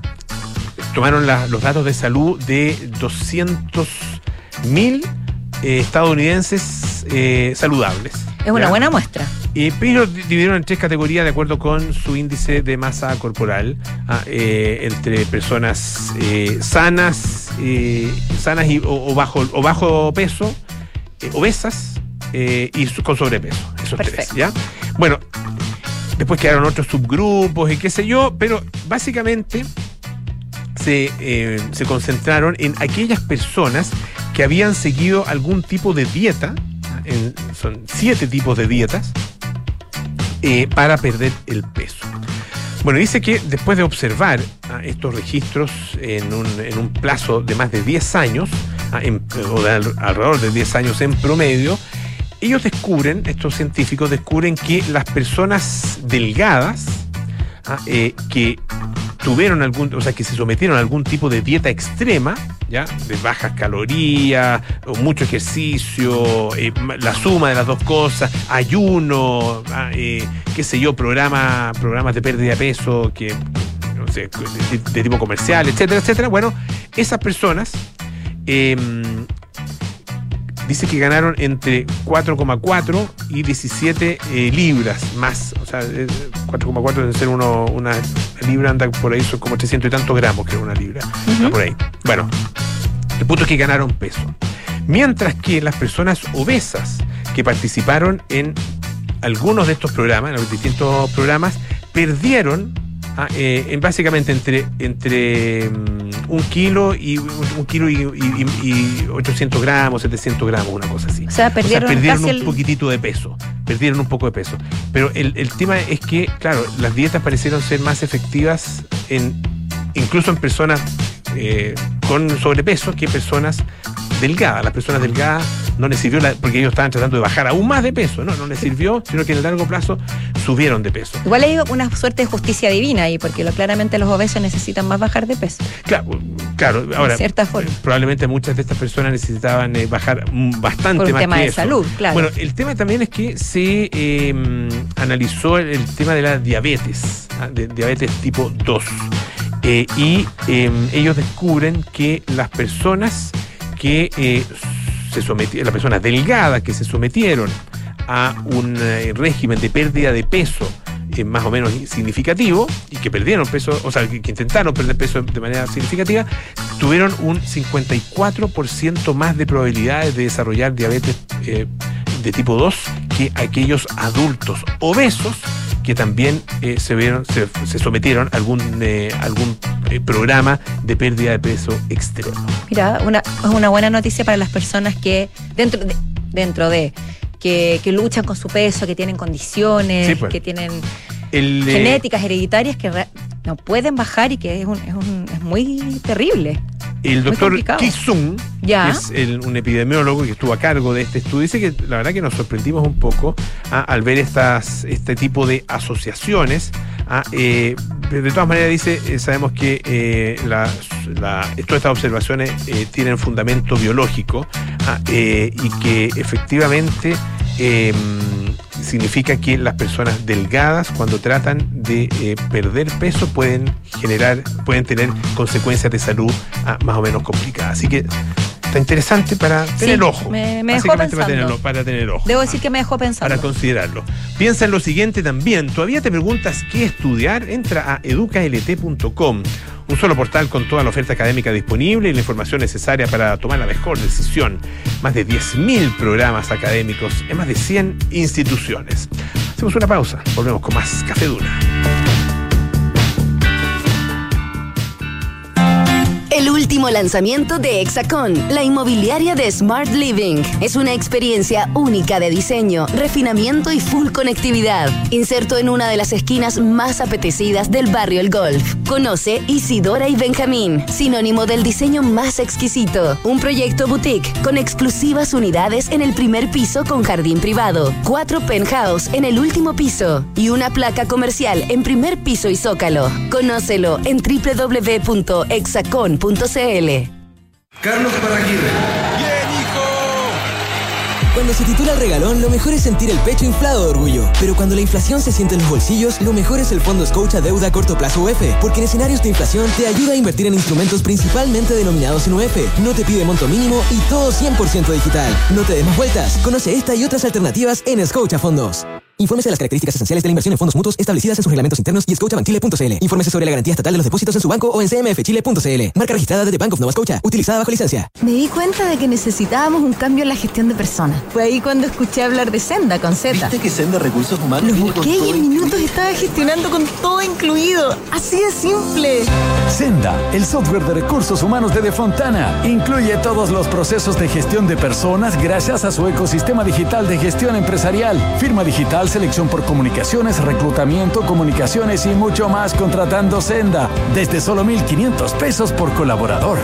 S2: tomaron la- los datos de salud de doscientos mil eh, estadounidenses eh, saludables.
S3: Es una
S2: ¿ya?
S3: buena muestra.
S2: Eh, pero di- dividieron en tres categorías de acuerdo con su índice de masa corporal, ah, eh, entre personas eh, sanas, eh, sanas y, o, o bajo, o bajo peso, eh, obesas eh, y su- con sobrepeso. Esos tres,
S3: Perfecto.
S2: ¿ya? Bueno, después quedaron otros subgrupos y qué sé yo, pero básicamente se, eh, se concentraron en aquellas personas que habían seguido algún tipo de dieta, en- son siete tipos de dietas, eh, para perder el peso. Bueno, dice que después de observar ah, estos registros en un, en un plazo de más de diez años, ah, en- o de al- alrededor de diez años en promedio, ellos descubren, estos científicos descubren que las personas delgadas, ah, eh, que tuvieron algún, o sea, que se sometieron a algún tipo de dieta extrema, ya, de bajas calorías, o mucho ejercicio, eh, ma- la suma de las dos cosas, ayuno, ah, eh, qué sé yo, programa, programas de pérdida de peso, que, no sé, de, de tipo comercial, etcétera, etcétera. Bueno, esas personas eh, dice que ganaron entre cuatro coma cuatro y diecisiete eh, libras más. O sea, eh, cuatro coma cuatro debe ser uno, una libra, anda por ahí, son como trescientos y tantos gramos, que es una libra. Uh-huh. No, por ahí. Bueno, el punto es que ganaron peso. Mientras que las personas obesas que participaron en algunos de estos programas, en los distintos programas, perdieron ah, eh, en básicamente entre, entre um, un kilo y un, un kilo y, y, y ochocientos gramos, setecientos gramos, una cosa así.
S3: O sea, perdieron,
S2: o sea, perdieron un
S3: el...
S2: poquitito de peso. Perdieron un poco de peso. Pero el, el tema es que, claro, las dietas parecieron ser más efectivas en incluso en personas eh, con sobrepeso que personas delgadas. Las personas delgadas no les sirvió, la, porque ellos estaban tratando de bajar aún más de peso, ¿no? No les sirvió, sino que en el largo plazo subieron de peso.
S3: Igual hay una suerte de justicia divina ahí, porque lo, claramente los obesos necesitan más bajar de peso.
S2: Claro, claro. Ahora,
S3: de cierta forma.
S2: Probablemente muchas de estas personas necesitaban eh, bajar bastante
S3: Por un
S2: más
S3: tema
S2: que
S3: de
S2: eso.
S3: salud, claro.
S2: Bueno, el tema también es que se eh, analizó el, el tema de la diabetes, ¿ah? de diabetes tipo dos. Eh, y eh, ellos descubren que las personas que eh, se sometieron, las personas delgadas que se sometieron a un eh, régimen de pérdida de peso eh, más o menos significativo y que perdieron peso, o sea, que, que intentaron perder peso de manera significativa, tuvieron un cincuenta y cuatro por ciento más de probabilidades de desarrollar diabetes eh, de tipo dos que aquellos adultos obesos que también eh, se, vieron, se, se sometieron a algún, eh, algún eh, programa de pérdida de peso extremo.
S3: Mira, una, es una buena noticia para las personas que dentro de, dentro de que, que luchan con su peso, que tienen condiciones, sí, pues, que tienen el, genéticas, eh, hereditarias que re, no pueden bajar y que es, un, es, un, es muy terrible.
S2: El doctor Ki-Sung, que es el, un epidemiólogo que estuvo a cargo de este estudio, dice que la verdad que nos sorprendimos un poco ¿ah? al ver estas, este tipo de asociaciones. ¿ah? Eh, de todas maneras, dice, eh, sabemos que eh, la, la, todas estas observaciones eh, tienen fundamento biológico ¿ah? eh, y que efectivamente eh, significa que las personas delgadas, cuando tratan de eh, perder peso, pueden generar, pueden tener consecuencias de salud ah, más o menos complicadas. Así que está interesante para tener
S3: sí,
S2: ojo.
S3: Me, me
S2: dejó
S3: pensando.
S2: Para, tenerlo, para tener ojo.
S3: Debo decir que me dejó pensando.
S2: Para considerarlo. Piensa en lo siguiente también. ¿Todavía te preguntas qué estudiar? Entra a educa l t punto com. Un solo portal con toda la oferta académica disponible y la información necesaria para tomar la mejor decisión. Más de diez mil programas académicos en más de cien instituciones. Hacemos una pausa. Volvemos con más Café Duna.
S5: El último lanzamiento de Hexacón, la inmobiliaria de Smart Living. Es una experiencia única de diseño, refinamiento y full conectividad. Inserto en una de las esquinas más apetecidas del barrio El Golf. Conoce Isidora y Benjamín, sinónimo del diseño más exquisito. Un proyecto boutique con exclusivas unidades en el primer piso con jardín privado. Cuatro penthouse en el último piso. Y una placa comercial en primer piso y zócalo. Conócelo en doble u doble u doble u punto hexacon punto c l.
S6: Carlos Paraguirre.
S7: ¡Bien, hijo! Cuando se titula el regalón, lo mejor es sentir el pecho inflado de orgullo. Pero cuando la inflación se siente en los bolsillos, lo mejor es el Fondo Scotia Deuda Corto Plazo U F. Porque en escenarios de inflación te ayuda a invertir en instrumentos principalmente denominados en U F. No te pide monto mínimo y todo cien por ciento digital. No te des más vueltas. Conoce esta y otras alternativas en Scotia Fondos. Infórmese de las características esenciales de la inversión en fondos mutuos establecidas en sus reglamentos internos y scotiabank chile punto c l. Infórmese sobre la garantía estatal de los depósitos en su banco o en c m f chile punto c l. Marca registrada de The Bank of Nova Scotia, utilizada bajo licencia.
S8: Me di cuenta de que necesitábamos un cambio en la gestión de personas. Fue ahí cuando escuché hablar de Senda con Z.
S6: ¿Viste que Senda Recursos Humanos?
S8: Lo busqué y en minutos estaba gestionando con todo incluido. Así de simple.
S9: Senda, el software de recursos humanos de Defontana, incluye todos los procesos de gestión de personas gracias a su ecosistema digital de gestión empresarial, firma digital, selección por comunicaciones, reclutamiento, comunicaciones y mucho más contratando Senda desde solo mil quinientos pesos por colaborador.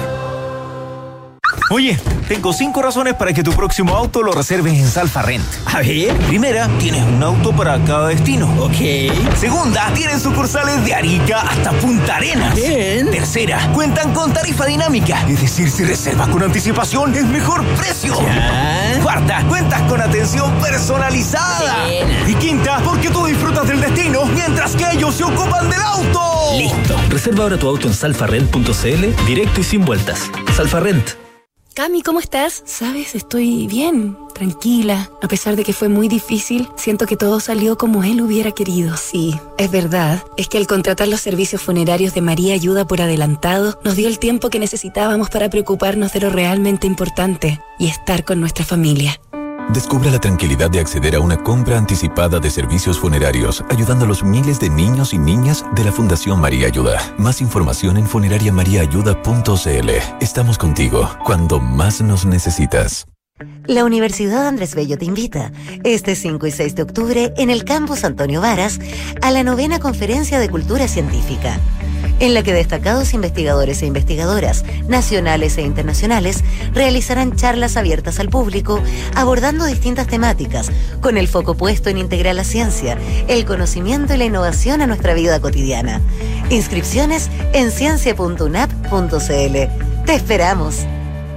S10: Oye, tengo cinco razones para que tu próximo auto lo reserves en Salfa Rent.
S7: A ver.
S10: Primera, tienes un auto para cada destino.
S7: Ok.
S10: Segunda, tienen sucursales de Arica hasta Punta Arenas.
S7: Bien.
S10: Tercera, cuentan con tarifa dinámica. Es decir, si reservas con anticipación, es mejor precio.
S7: Ya.
S10: Cuarta, cuentas con atención personalizada.
S7: Bien.
S10: Y quinta, porque tú disfrutas del destino mientras que ellos se ocupan del auto.
S7: Listo.
S11: Reserva ahora tu auto en salfa rent punto c l, directo y sin vueltas. Salfa Rent.
S5: Cami, ¿cómo estás? Sabes, estoy bien, tranquila. A pesar de que fue muy difícil, siento que todo salió como él hubiera querido. Sí, es verdad. Es que al contratar los servicios funerarios de María Ayuda por adelantado, nos dio el tiempo que necesitábamos para preocuparnos de lo realmente importante y estar con nuestra familia.
S11: Descubra la tranquilidad de acceder a una compra anticipada de servicios funerarios, ayudando a los miles de niños y niñas de la Fundación María Ayuda. Más información en funeraria maría ayuda punto c l. Estamos contigo cuando más nos necesitas.
S12: La Universidad Andrés Bello te invita este cinco y seis de octubre en el campus Antonio Varas a la novena Conferencia de Cultura Científica, en la que destacados investigadores e investigadoras nacionales e internacionales realizarán charlas abiertas al público abordando distintas temáticas con el foco puesto en integrar la ciencia, el conocimiento y la innovación a nuestra vida cotidiana. Inscripciones en ciencia punto u n a p punto c l. ¡Te esperamos!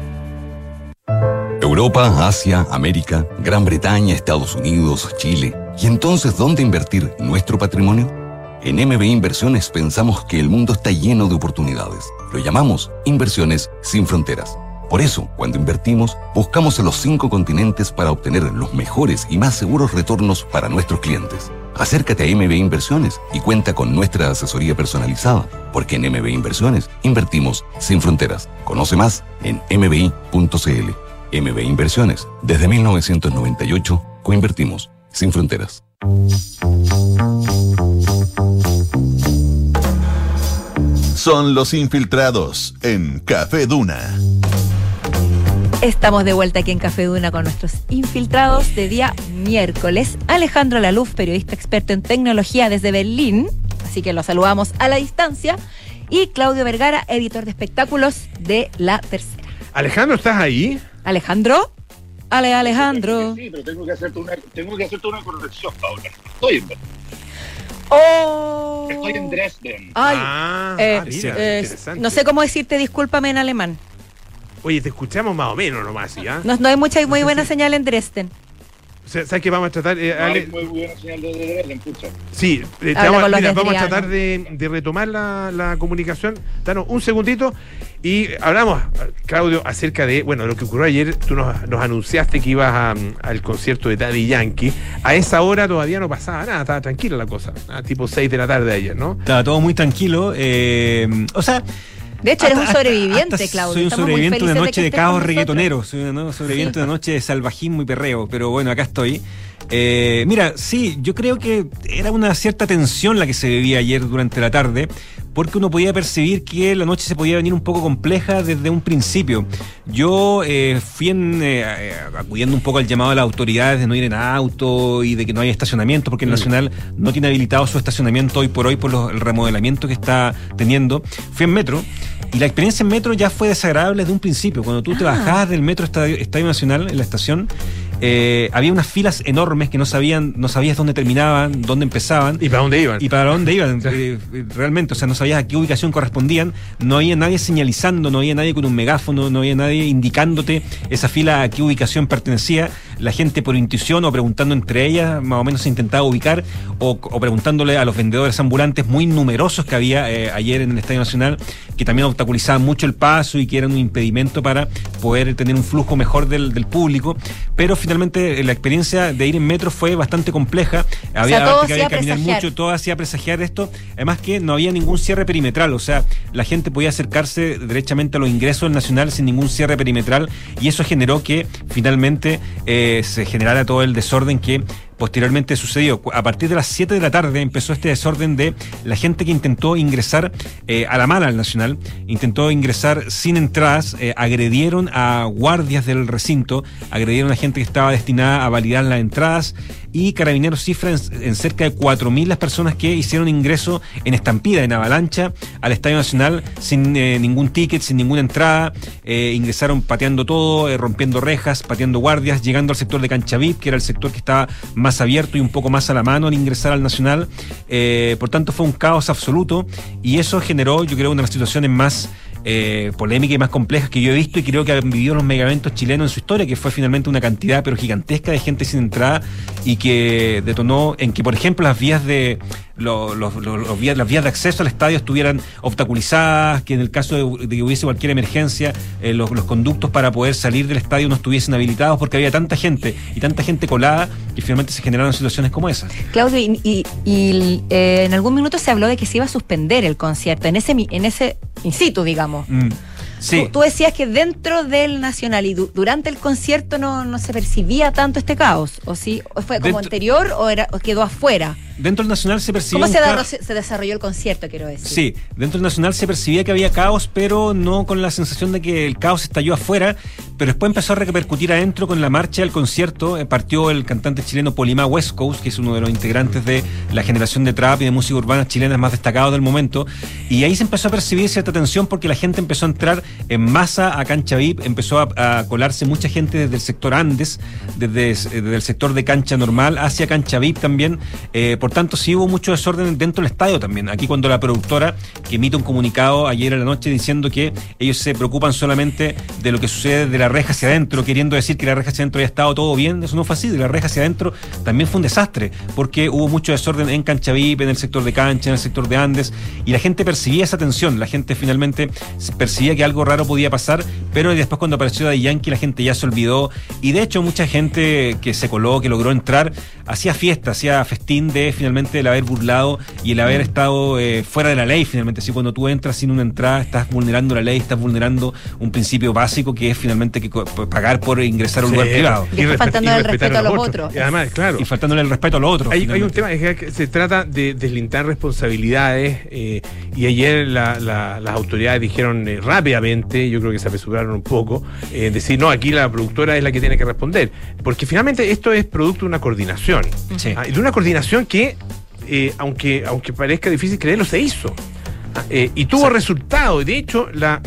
S13: Europa, Asia, América, Gran Bretaña, Estados Unidos, Chile. ¿Y entonces dónde invertir nuestro patrimonio? En M B Inversiones pensamos que el mundo está lleno de oportunidades. Lo llamamos Inversiones Sin Fronteras. Por eso, cuando invertimos, buscamos en los cinco continentes para obtener los mejores y más seguros retornos para nuestros clientes. Acércate a M B Inversiones y cuenta con nuestra asesoría personalizada, porque en M B Inversiones invertimos sin fronteras. Conoce más en m b i punto c l. M B Inversiones, desde mil novecientos noventa y ocho, coinvertimos sin fronteras.
S1: Son los infiltrados en Café Duna.
S3: Estamos de vuelta aquí en Café Duna con nuestros infiltrados de día miércoles. Alejandro Laluf, periodista experto en tecnología desde Berlín, así que lo saludamos a la distancia. Y Claudio Vergara, editor de espectáculos de La Tercera.
S2: Alejandro, ¿estás ahí?
S3: Alejandro. Ale, Alejandro.
S14: Sí, pero tengo que hacerte una, tengo que hacerte una corrección, Paula. Estoy en Berlín.
S3: Oh.
S14: Estoy en Dresden.
S3: Ay,
S2: ah,
S3: eh,
S2: ah, mira,
S3: eh,
S2: interesante.
S3: no sé cómo decirte discúlpame en alemán.
S2: Oye, te escuchamos más o menos nomás, ¿ya?
S3: No, no hay mucha y muy
S2: No sé
S3: buena
S2: si-
S3: señal en Dresden.
S2: O sea, ¿sabes qué vamos a tratar? Eh,
S14: No
S2: Ale-
S14: hay muy buena señal de Dresden, pucha.
S2: Sí, eh, te
S3: Habla
S2: vamos,
S3: con los
S2: mira, vamos a
S3: desdrianos.
S2: tratar de, de retomar la, la comunicación. Danos un segundito y hablamos, Claudio, acerca de, bueno, lo que ocurrió ayer. Tú nos, nos anunciaste que ibas a- al concierto de Daddy Yankee. A esa hora todavía no pasaba nada, estaba tranquila la cosa. Ah, tipo seis de la tarde ayer, ¿no?
S10: Estaba todo muy tranquilo. eh, o sea,
S3: De hecho, eres
S10: hasta-
S3: un sobreviviente,
S10: hasta- hasta
S3: Claudio.
S10: Soy un
S3: Estamos muy
S10: sobreviviente de
S3: felices
S10: una
S3: de
S10: noche
S3: que
S10: de
S3: estés con
S10: caos
S3: nosotros.
S10: reggaetonero. Soy un sobreviviente
S3: Sí.
S10: de una noche de salvajismo y perreo. Pero bueno, acá estoy. Eh, mira, sí, yo creo que era una cierta tensión la que se vivía ayer durante la tarde, porque uno podía percibir que la noche se podía venir un poco compleja desde un principio. Yo eh, fui en, eh, eh, acudiendo un poco al llamado de las autoridades de no ir en auto y de que no haya estacionamiento, porque el
S2: Mm.
S10: Nacional no tiene habilitado su estacionamiento hoy por hoy por los- el remodelamiento que está teniendo. Fui en metro. Y la experiencia en metro ya fue desagradable desde un principio. Cuando tú te
S3: Ah.
S10: bajabas del metro Estadio, Estadio Nacional en la estación, eh, había unas filas enormes que no sabían, no sabías dónde terminaban, dónde empezaban.
S2: ¿Y para dónde iban?
S10: Y para dónde iban, eh, realmente. O sea, no sabías a qué ubicación correspondían. No había nadie señalizando, no había nadie con un megáfono, no había nadie indicándote esa fila a qué ubicación pertenecía. La gente por intuición o preguntando entre ellas, más o menos se intentaba ubicar, o, o preguntándole a los vendedores ambulantes muy numerosos que había eh, ayer en el Estadio Nacional, que también obstaculizaban mucho el paso y que eran un impedimento para poder tener un flujo mejor del, del público. Pero finalmente eh, la experiencia de ir en metro fue bastante compleja. Había,
S3: todo
S10: que había
S3: hacía
S10: que caminar
S3: presagiar.
S10: mucho, todo hacía presagiar esto. Además que no había ningún cierre perimetral, o sea, la gente podía acercarse derechamente a los ingresos del Nacional sin ningún cierre perimetral, y eso generó que finalmente eh, se generara todo el desorden que posteriormente sucedió. A partir de las siete de la tarde empezó este desorden de la gente que intentó ingresar eh, a la mala al Nacional, intentó ingresar sin entradas, eh, agredieron a guardias del recinto, agredieron a gente que estaba destinada a validar las entradas, y Carabineros cifra en, en cerca de cuatro mil las personas que hicieron ingreso en estampida, en avalancha, al Estadio Nacional sin eh, ningún ticket, sin ninguna entrada. Eh, ingresaron pateando todo, eh, rompiendo rejas, pateando guardias, llegando al sector de Cancha V I P, que era el sector que estaba más abierto y un poco más a la mano al ingresar al Nacional. Eh, por tanto, fue un caos absoluto, y eso generó, yo creo, una de las situaciones más eh, polémicas y más complejas que yo he visto y creo que han vivido los megaeventos chilenos en su historia, que fue finalmente una cantidad pero gigantesca de gente sin entrada, y que detonó en que, por ejemplo, las vías de lo, lo, lo, los vías, las vías de acceso al estadio estuvieran obstaculizadas, que en el caso de, de que hubiese cualquier emergencia, eh, los, los conductos para poder salir del estadio no estuviesen habilitados, porque había tanta gente y tanta gente colada que finalmente se generaron situaciones como esas.
S3: Claudio, y, y, y eh, en algún minuto se habló de que se iba a suspender el concierto, en ese, en ese in situ, digamos.
S10: Mm. Sí.
S3: Tú, tú decías que dentro del Nacional y du- durante el concierto no, no se percibía tanto este caos, ¿o sí? ¿O fue como
S10: Dentro-
S3: anterior o, era, o quedó afuera?
S10: Dentro del Nacional se percibía
S3: ¿Cómo
S10: un
S3: se,
S10: ca-
S3: da- se desarrolló el concierto, quiero decir?
S10: Sí, dentro del Nacional se percibía que había caos, pero no con la sensación de que el caos estalló afuera, pero después empezó a repercutir adentro con la marcha del concierto. Eh, partió el cantante chileno Polima West Coast, que es uno de los integrantes de la generación de trap y de música urbana chilenas más destacados del momento, y ahí se empezó a percibir cierta tensión porque la gente empezó a entrar en masa a Cancha V I P, empezó a, a colarse mucha gente desde el sector Andes, desde, desde el sector de Cancha Normal hacia Cancha V I P también. Eh, por tanto, sí hubo mucho desorden dentro del estadio también. Aquí cuando la productora que emite un comunicado ayer a la noche diciendo que ellos se preocupan solamente de lo que sucede de la reja hacia adentro, queriendo decir que la reja hacia adentro había estado todo bien, eso no fue así. De la reja hacia adentro también fue un desastre, porque hubo mucho desorden en Cancha V I P, en el sector de Cancha, en el sector de Andes, y la gente percibía esa tensión, la gente finalmente percibía que algo raro podía pasar, pero después cuando apareció Daddy Yankee la gente ya se olvidó, y de hecho mucha gente que se coló, que logró entrar, hacía fiesta, hacía festín de finalmente el haber burlado y el haber estado eh, fuera de la ley finalmente. Si cuando tú entras sin una entrada estás vulnerando la ley, estás vulnerando un principio básico que es finalmente que co- pagar por ingresar a un
S2: Sí,
S10: lugar privado.
S3: Y después faltándole el respeto a los otros.
S2: Y además, claro.
S10: Y faltándole el respeto a los otros.
S2: Hay, hay un
S10: finalmente.
S2: tema, es que se trata de deslindar responsabilidades, eh, y ayer la- la- las autoridades dijeron eh, rápidamente, yo creo que se apresuraron un poco, eh, decir, no, aquí la productora es la que tiene que responder, porque finalmente esto es producto de una coordinación,
S10: Sí.
S2: ah, y de una coordinación que, eh, aunque, aunque parezca difícil creerlo, se hizo, ah, eh, y tuvo resultado. De hecho, la,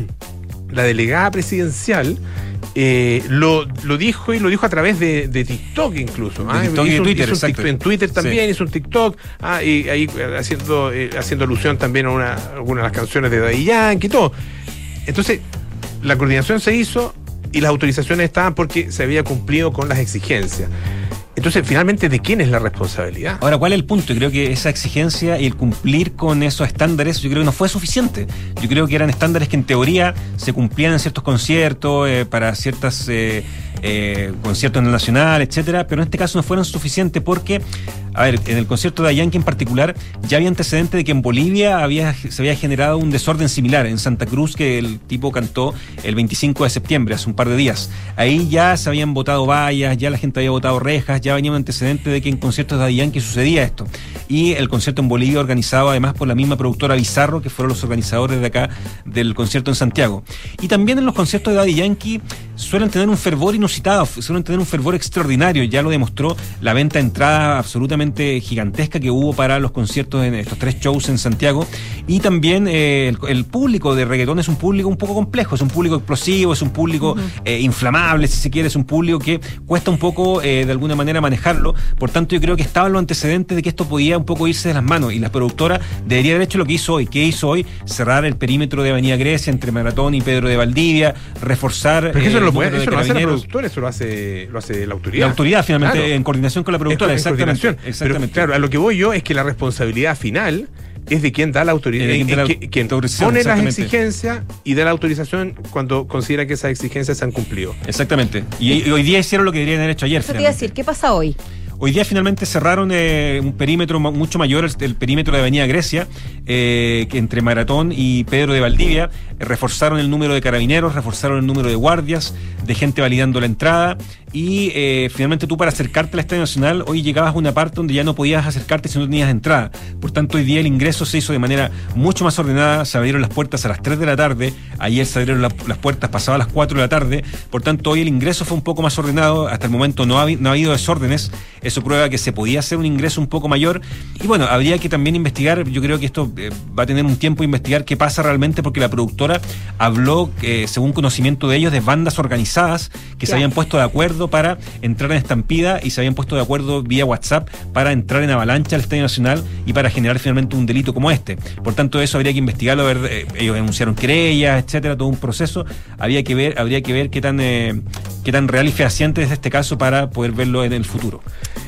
S2: la delegada presidencial Eh, lo, lo dijo y lo dijo a través de, de TikTok incluso.
S10: De
S2: ¿ah?
S10: TikTok y de
S2: Hizo un-
S10: Twitter,
S2: hizo un
S10: exacto.
S2: TikTok, en Twitter también
S10: Sí.
S2: hizo un TikTok, ah, y ahí eh, haciendo, eh, haciendo alusión también a una, algunas de las canciones de Daddy Yankee y todo. Entonces, la coordinación se hizo y las autorizaciones estaban porque se había cumplido con las exigencias. Entonces, finalmente, ¿de quién es la responsabilidad?
S10: Ahora, ¿cuál es el punto? Yo creo que esa exigencia y el cumplir con esos estándares, yo creo que no fue suficiente. Yo creo que eran estándares que en teoría se cumplían en ciertos conciertos, eh, para ciertos eh, eh, conciertos en el Nacional, etcétera, pero en este caso no fueron suficientes porque, a ver, en el concierto de Yankee en particular, ya había antecedentes de que en Bolivia había, se había generado un desorden similar. En Santa Cruz, que el tipo cantó el veinticinco de septiembre, hace un par de días. Ahí ya se habían botado vallas, ya la gente había botado rejas, ya venía un antecedente de que en conciertos de Daddy Yankee sucedía esto. Y el concierto en Bolivia, organizado además por la misma productora Bizarro, que fueron los organizadores de acá del concierto en Santiago. Y también en los conciertos de Daddy Yankee suelen tener un fervor inusitado, suelen tener un fervor extraordinario. Ya lo demostró la venta de entrada absolutamente gigantesca que hubo para los conciertos en estos tres shows en Santiago. Y también eh, el, el público de reggaetón es un público un poco complejo, es un público explosivo, es un público uh-huh. eh, inflamable, si se quiere, es un público que cuesta un poco eh, de alguna manera manejarlo. Por tanto, yo creo que estaban los antecedentes de que esto podía un poco irse de las manos, y la productora debería haber hecho lo que hizo hoy. ¿Qué hizo hoy? Cerrar el perímetro de Avenida Grecia entre Maratón y Pedro de Valdivia, reforzar.
S2: Pero eso
S10: eh,
S2: no lo,
S10: el
S2: puede,
S10: número
S2: eso
S10: de
S2: no hace la
S10: carabineros.
S2: productora, eso lo hace, lo hace la autoridad.
S10: La autoridad, finalmente,
S2: Claro.
S10: en coordinación con la productora,
S2: En
S10: exactamente.
S2: coordinación.
S10: exactamente.
S2: Pero, claro, a lo que voy yo es que la responsabilidad final es de quien da la autoridad,
S10: Eh, de quien da la
S2: que- quien
S10: autorización,
S2: pone las
S10: exactamente.
S2: exigencias y da la autorización cuando considera que esas exigencias se han cumplido.
S10: Exactamente. Y, y hoy día hicieron lo que deberían haber hecho ayer.
S3: Eso te iba a decir, ¿qué pasa hoy?
S10: Hoy día finalmente cerraron eh, un perímetro ma- mucho mayor, el, el perímetro de Avenida Grecia, eh, que entre Maratón y Pedro de Valdivia. Eh, reforzaron el número de carabineros, reforzaron el número de guardias, de gente validando la entrada. Y eh, finalmente tú, para acercarte al Estadio Nacional, hoy llegabas a una parte donde ya no podías acercarte si no tenías entrada. Por tanto, hoy día el ingreso se hizo de manera mucho más ordenada. Se abrieron las puertas a las tres de la tarde. Ayer se abrieron la, las puertas pasadas las cuatro de la tarde. Por tanto, hoy el ingreso fue un poco más ordenado. Hasta el momento no ha, no ha habido desórdenes. Eso prueba que se podía hacer un ingreso un poco mayor. Y bueno, habría que también investigar. Yo creo que esto eh, va a tener un tiempo de investigar qué pasa realmente, porque la productora habló, eh, según conocimiento de ellos, de bandas organizadas que
S3: Ya.
S10: se habían puesto de acuerdo para entrar en Estampida y se habían puesto de acuerdo vía WhatsApp para entrar en Avalancha al Estadio Nacional y para generar finalmente un delito como este. Por tanto, eso habría que investigarlo. A ver, eh, ellos denunciaron querellas, etcétera, todo un proceso. Habría que ver, habría que ver qué tan, eh, qué tan real y fehaciente es este caso para poder verlo en el futuro.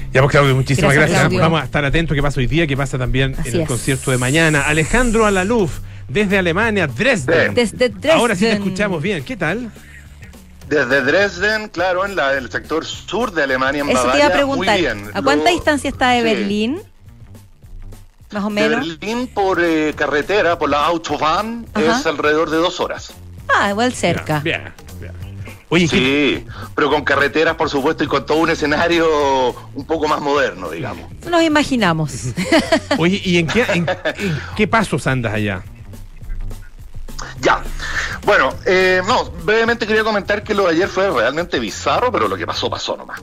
S2: Ya, pues Claudio, muchísimas
S3: Gracias,
S2: gracias.
S3: Claudio.
S2: Vamos a estar atentos qué pasa hoy día, qué pasa también
S3: Así
S2: en el
S3: es.
S2: concierto de mañana. Alejandro Alaluf, desde Alemania, Dresden.
S3: Desde Dresden.
S2: Ahora sí te escuchamos bien. ¿Qué tal?
S14: Desde Dresden, claro, en la, el sector sur de Alemania, en
S3: Eso te
S14: Bavaria,
S3: iba a preguntar.
S14: muy bien.
S3: ¿A cuánta
S14: Lo-
S3: distancia está de
S14: sí.
S3: Berlín? Más o
S14: De
S3: menos.
S14: Berlín por eh, carretera, por la Autobahn,
S3: Ajá.
S14: es alrededor de dos horas.
S3: Ah, igual cerca.
S2: Bien, bien. Oye,
S14: sí, pero con carreteras, por supuesto, y con todo un escenario un poco más moderno, digamos.
S3: Nos imaginamos.
S2: Oye, ¿y en qué, en, en qué pasos andas allá?
S14: Ya. Bueno, eh, no, brevemente quería comentar que lo de ayer fue realmente bizarro, pero lo que pasó, pasó nomás.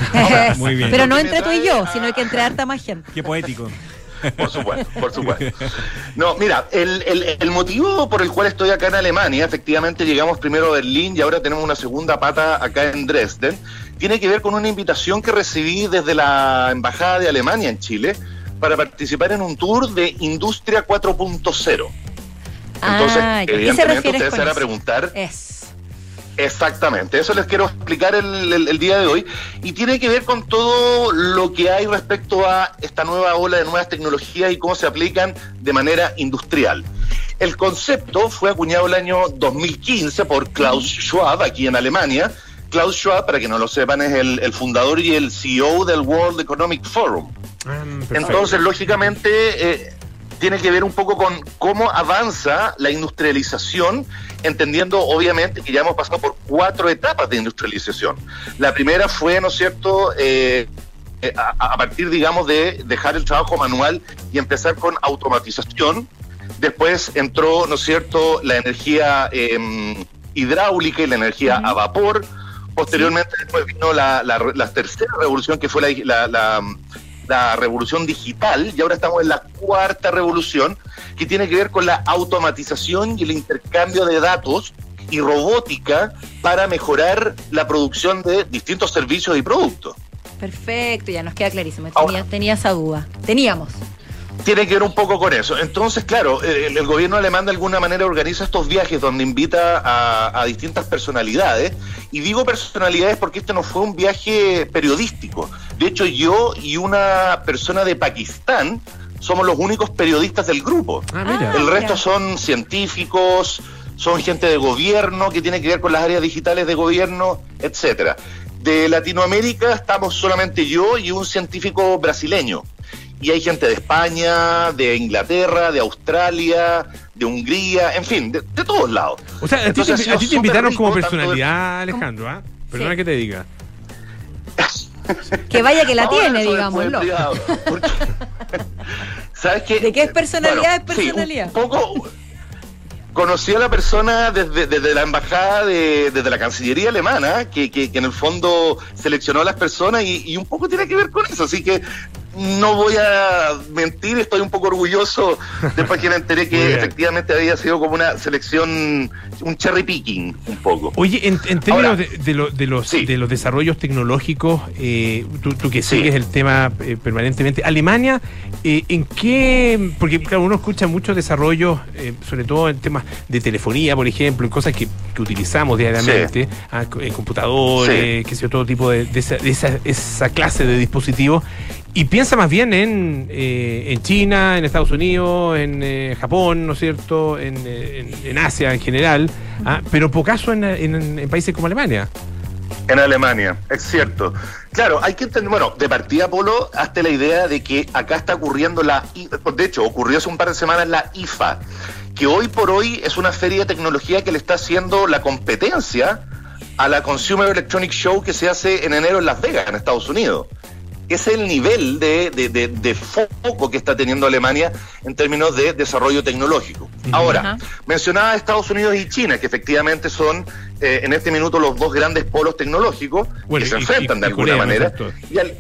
S10: Muy bien.
S3: Pero no
S14: Lo que me
S3: entre tú y
S14: trae
S3: yo,
S14: a-
S3: sino que entre harta más gente.
S10: Qué poético.
S14: Por supuesto, por supuesto. No, mira, el, el, el motivo por el cual estoy acá en Alemania, efectivamente llegamos primero a Berlín y ahora tenemos una segunda pata acá en Dresden, tiene que ver con una invitación que recibí desde la Embajada de Alemania en Chile para participar en un tour de Industria cuatro punto cero. Entonces,
S3: Ah, ¿a qué se
S14: evidentemente
S3: refieres
S14: ustedes
S3: con
S14: se van a
S3: eso?
S14: preguntar.
S3: Es.
S14: Exactamente, eso les quiero explicar el, el- el día de hoy y tiene que ver con todo lo que hay respecto a esta nueva ola de nuevas tecnologías y cómo se aplican de manera industrial. El concepto fue acuñado el año dos mil quince por Klaus Schwab aquí en Alemania. Klaus Schwab, para que no lo sepan, es el, el fundador y el C E O del World Economic Forum.
S2: Ah, perfecto.
S14: Entonces, lógicamente, eh, tiene que ver un poco con cómo avanza la industrialización, entendiendo obviamente que ya hemos pasado por cuatro etapas de industrialización. La primera fue, ¿no es cierto?, eh, eh, a, a partir, digamos, de dejar el trabajo manual y empezar con automatización. Después entró, ¿no es cierto?, la energía eh, hidráulica y la energía a vapor. Posteriormente, después vino la, la, la tercera revolución, que fue la, la, la, la revolución digital, y ahora estamos en la cuarta revolución, que tiene que ver con la automatización y el intercambio de datos y robótica para mejorar la producción de distintos servicios y productos.
S3: Perfecto, ya nos queda clarísimo.
S14: Ahora.
S3: Tenía, tenía esa duda. Teníamos.
S14: Tiene que ver un poco con eso. Entonces, claro, el, el gobierno alemán de alguna manera organiza estos viajes donde invita a, a distintas personalidades. Y digo personalidades porque este no fue un viaje periodístico. De hecho, yo y una persona de Pakistán somos los únicos periodistas del grupo.
S2: Ah, mira.
S14: El resto
S3: mira.
S14: son científicos, son gente de gobierno que tiene que ver con las áreas digitales de gobierno, etcétera. De Latinoamérica estamos solamente yo y un científico brasileño. Y hay gente de España, de Inglaterra, de Australia, de Hungría, en fin, de, de todos lados.
S2: O sea, a ti,
S14: Entonces,
S2: te,
S14: ha sido
S2: a ti te
S14: súper
S2: invitaron
S14: rico,
S2: como
S14: tanto de-
S2: personalidad, Alejandro, ¿ah? Perdona
S3: Sí.
S2: que te diga.
S3: Que vaya que la
S14: Ahora
S3: tiene,
S14: eso
S3: digámoslo.
S14: después privado, porque- ¿Sabes qué?
S3: ¿De qué es personalidad?
S14: Bueno,
S3: Es personalidad.
S14: Sí, un poco. Conocí a la persona desde, desde la embajada, de, desde la Cancillería alemana, que, que, que en el fondo seleccionó a las personas y, y un poco tiene que ver con eso. Así que no voy a mentir, estoy un poco orgulloso después que me enteré
S2: Muy
S14: que
S2: bien.
S14: efectivamente había sido como una selección, un cherry picking, un poco.
S2: Oye, en, en términos
S14: Ahora,
S2: de, de lo- de los,
S14: sí.
S2: de los desarrollos tecnológicos, eh, tú, tú que
S14: Sí.
S2: sigues el tema eh, permanentemente, Alemania, eh, ¿en qué? Porque claro, uno escucha muchos desarrollos, eh, sobre todo en temas de telefonía, por ejemplo, en cosas que, que utilizamos diariamente, ah, co- en computadores, qué sé yo, todo tipo de, de esa, de esa, esa clase de dispositivos. Y piensa más bien en, eh, en China, en Estados Unidos, en eh, Japón, ¿no es cierto?, en, eh, en, en Asia en general, ah, pero pocaso en, en, en países como Alemania.
S14: En Alemania, es cierto. Claro, hay que entender, bueno, de partida, Polo, hasta la idea de que acá está ocurriendo la, I- de hecho, ocurrió hace un par de semanas la I F A, que hoy por hoy es una feria de tecnología que le está haciendo la competencia a la Consumer Electronic Show que se hace en enero en Las Vegas, en Estados Unidos. Ese es el nivel de, de, de, de foco que está teniendo Alemania en términos de desarrollo tecnológico. Ahora,
S3: Ajá.
S14: mencionaba Estados Unidos y China, que efectivamente son eh, en este minuto los dos grandes polos tecnológicos
S2: Bueno,
S14: que se
S2: y-
S14: enfrentan
S2: y-
S14: de
S2: y
S14: alguna
S2: Corea,
S14: manera.
S2: ¿no es cierto?
S14: Y, al-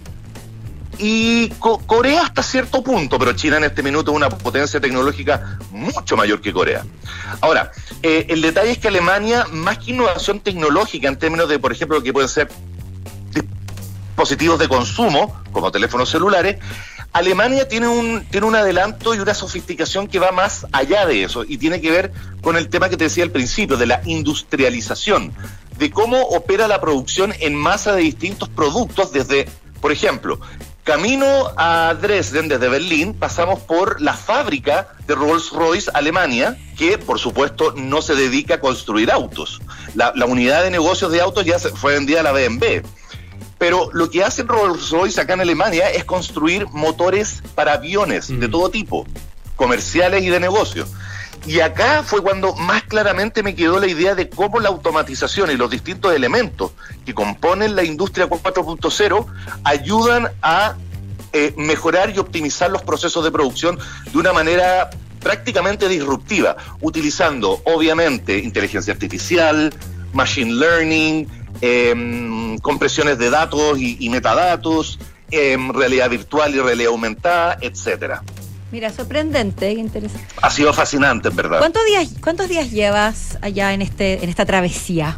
S14: y Co- Corea hasta cierto punto, pero China en este minuto es una potencia tecnológica mucho mayor que Corea. Ahora, eh, el detalle es que Alemania, más que innovación tecnológica en términos de, por ejemplo, lo que pueden ser dispositivos de consumo, como teléfonos celulares, Alemania tiene un, tiene un adelanto y una sofisticación que va más allá de eso, y tiene que ver con el tema que te decía al principio, de la industrialización, de cómo opera la producción en masa de distintos productos, desde Por ejemplo, camino a Dresden desde Berlín, pasamos por la fábrica de Rolls-Royce Alemania, que por supuesto no se dedica a construir autos. La, la unidad de negocios de autos ya se fue vendida a la B M W. Pero lo que hace Rolls-Royce acá en Alemania es construir motores para aviones mm. de todo tipo, comerciales y de negocio. Y acá fue cuando más claramente me quedó la idea de cómo la automatización y los distintos elementos que componen la industria cuatro punto cero ayudan a eh, mejorar y optimizar los procesos de producción de una manera prácticamente disruptiva, utilizando obviamente inteligencia artificial, machine learning, eh, compresiones de datos y, y metadatos, eh, realidad virtual y realidad aumentada, etcétera.
S3: Mira, sorprendente, qué interesante.
S14: Ha sido fascinante, en verdad.
S3: ¿Cuántos días, cuántos días llevas allá en este, en esta travesía?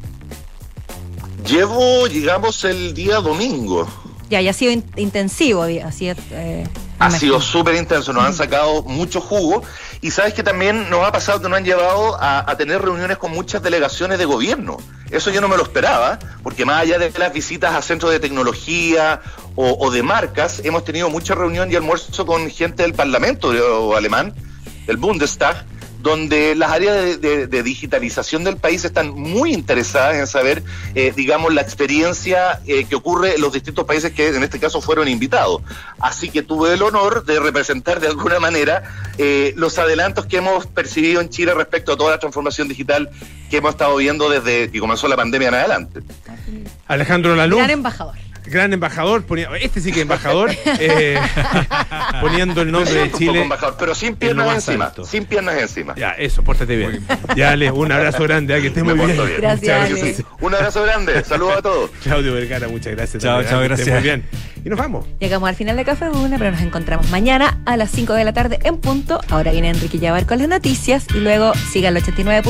S14: Llevo, llegamos el día domingo.
S3: Ya, ya ha sido in- intensivo, así eh,
S14: Ha sido súper intenso, nos han sacado mucho jugo. Y sabes que también nos ha pasado que nos han llevado a, a tener reuniones con muchas delegaciones de gobierno. Eso yo no me lo esperaba, porque más allá de las visitas a centros de tecnología o, o de marcas, hemos tenido mucha reunión y almuerzo con gente del Parlamento alemán, del Bundestag, donde las áreas de, de, de digitalización del país están muy interesadas en saber, eh, digamos, la experiencia eh, que ocurre en los distintos países que en este caso fueron invitados. Así que tuve el honor de representar de alguna manera eh, los adelantos que hemos percibido en Chile respecto a toda la transformación digital que hemos estado viendo desde que comenzó la pandemia en adelante.
S2: Alejandro Lalú.
S3: Gran embajador.
S2: Gran embajador, ponía, este sí que es embajador, eh, poniendo el nombre de Chile.
S14: Embajador, pero sin piernas encima, alto. sin piernas encima.
S2: Ya, eso, pórtate bien. Ya, Ale, un abrazo grande, que estés muy bien. bien.
S3: Gracias, Ale.
S14: Sí. Un abrazo grande, saludos a todos.
S2: Claudio Vergara, muchas gracias.
S10: Chao, chao, gracias.
S2: Muy bien. Y nos vamos.
S3: Llegamos al final de Café Duna, pero nos encontramos mañana a las cinco de la tarde en punto. Ahora viene Enrique Llavar con las noticias y luego sigan el ochenta y nueve.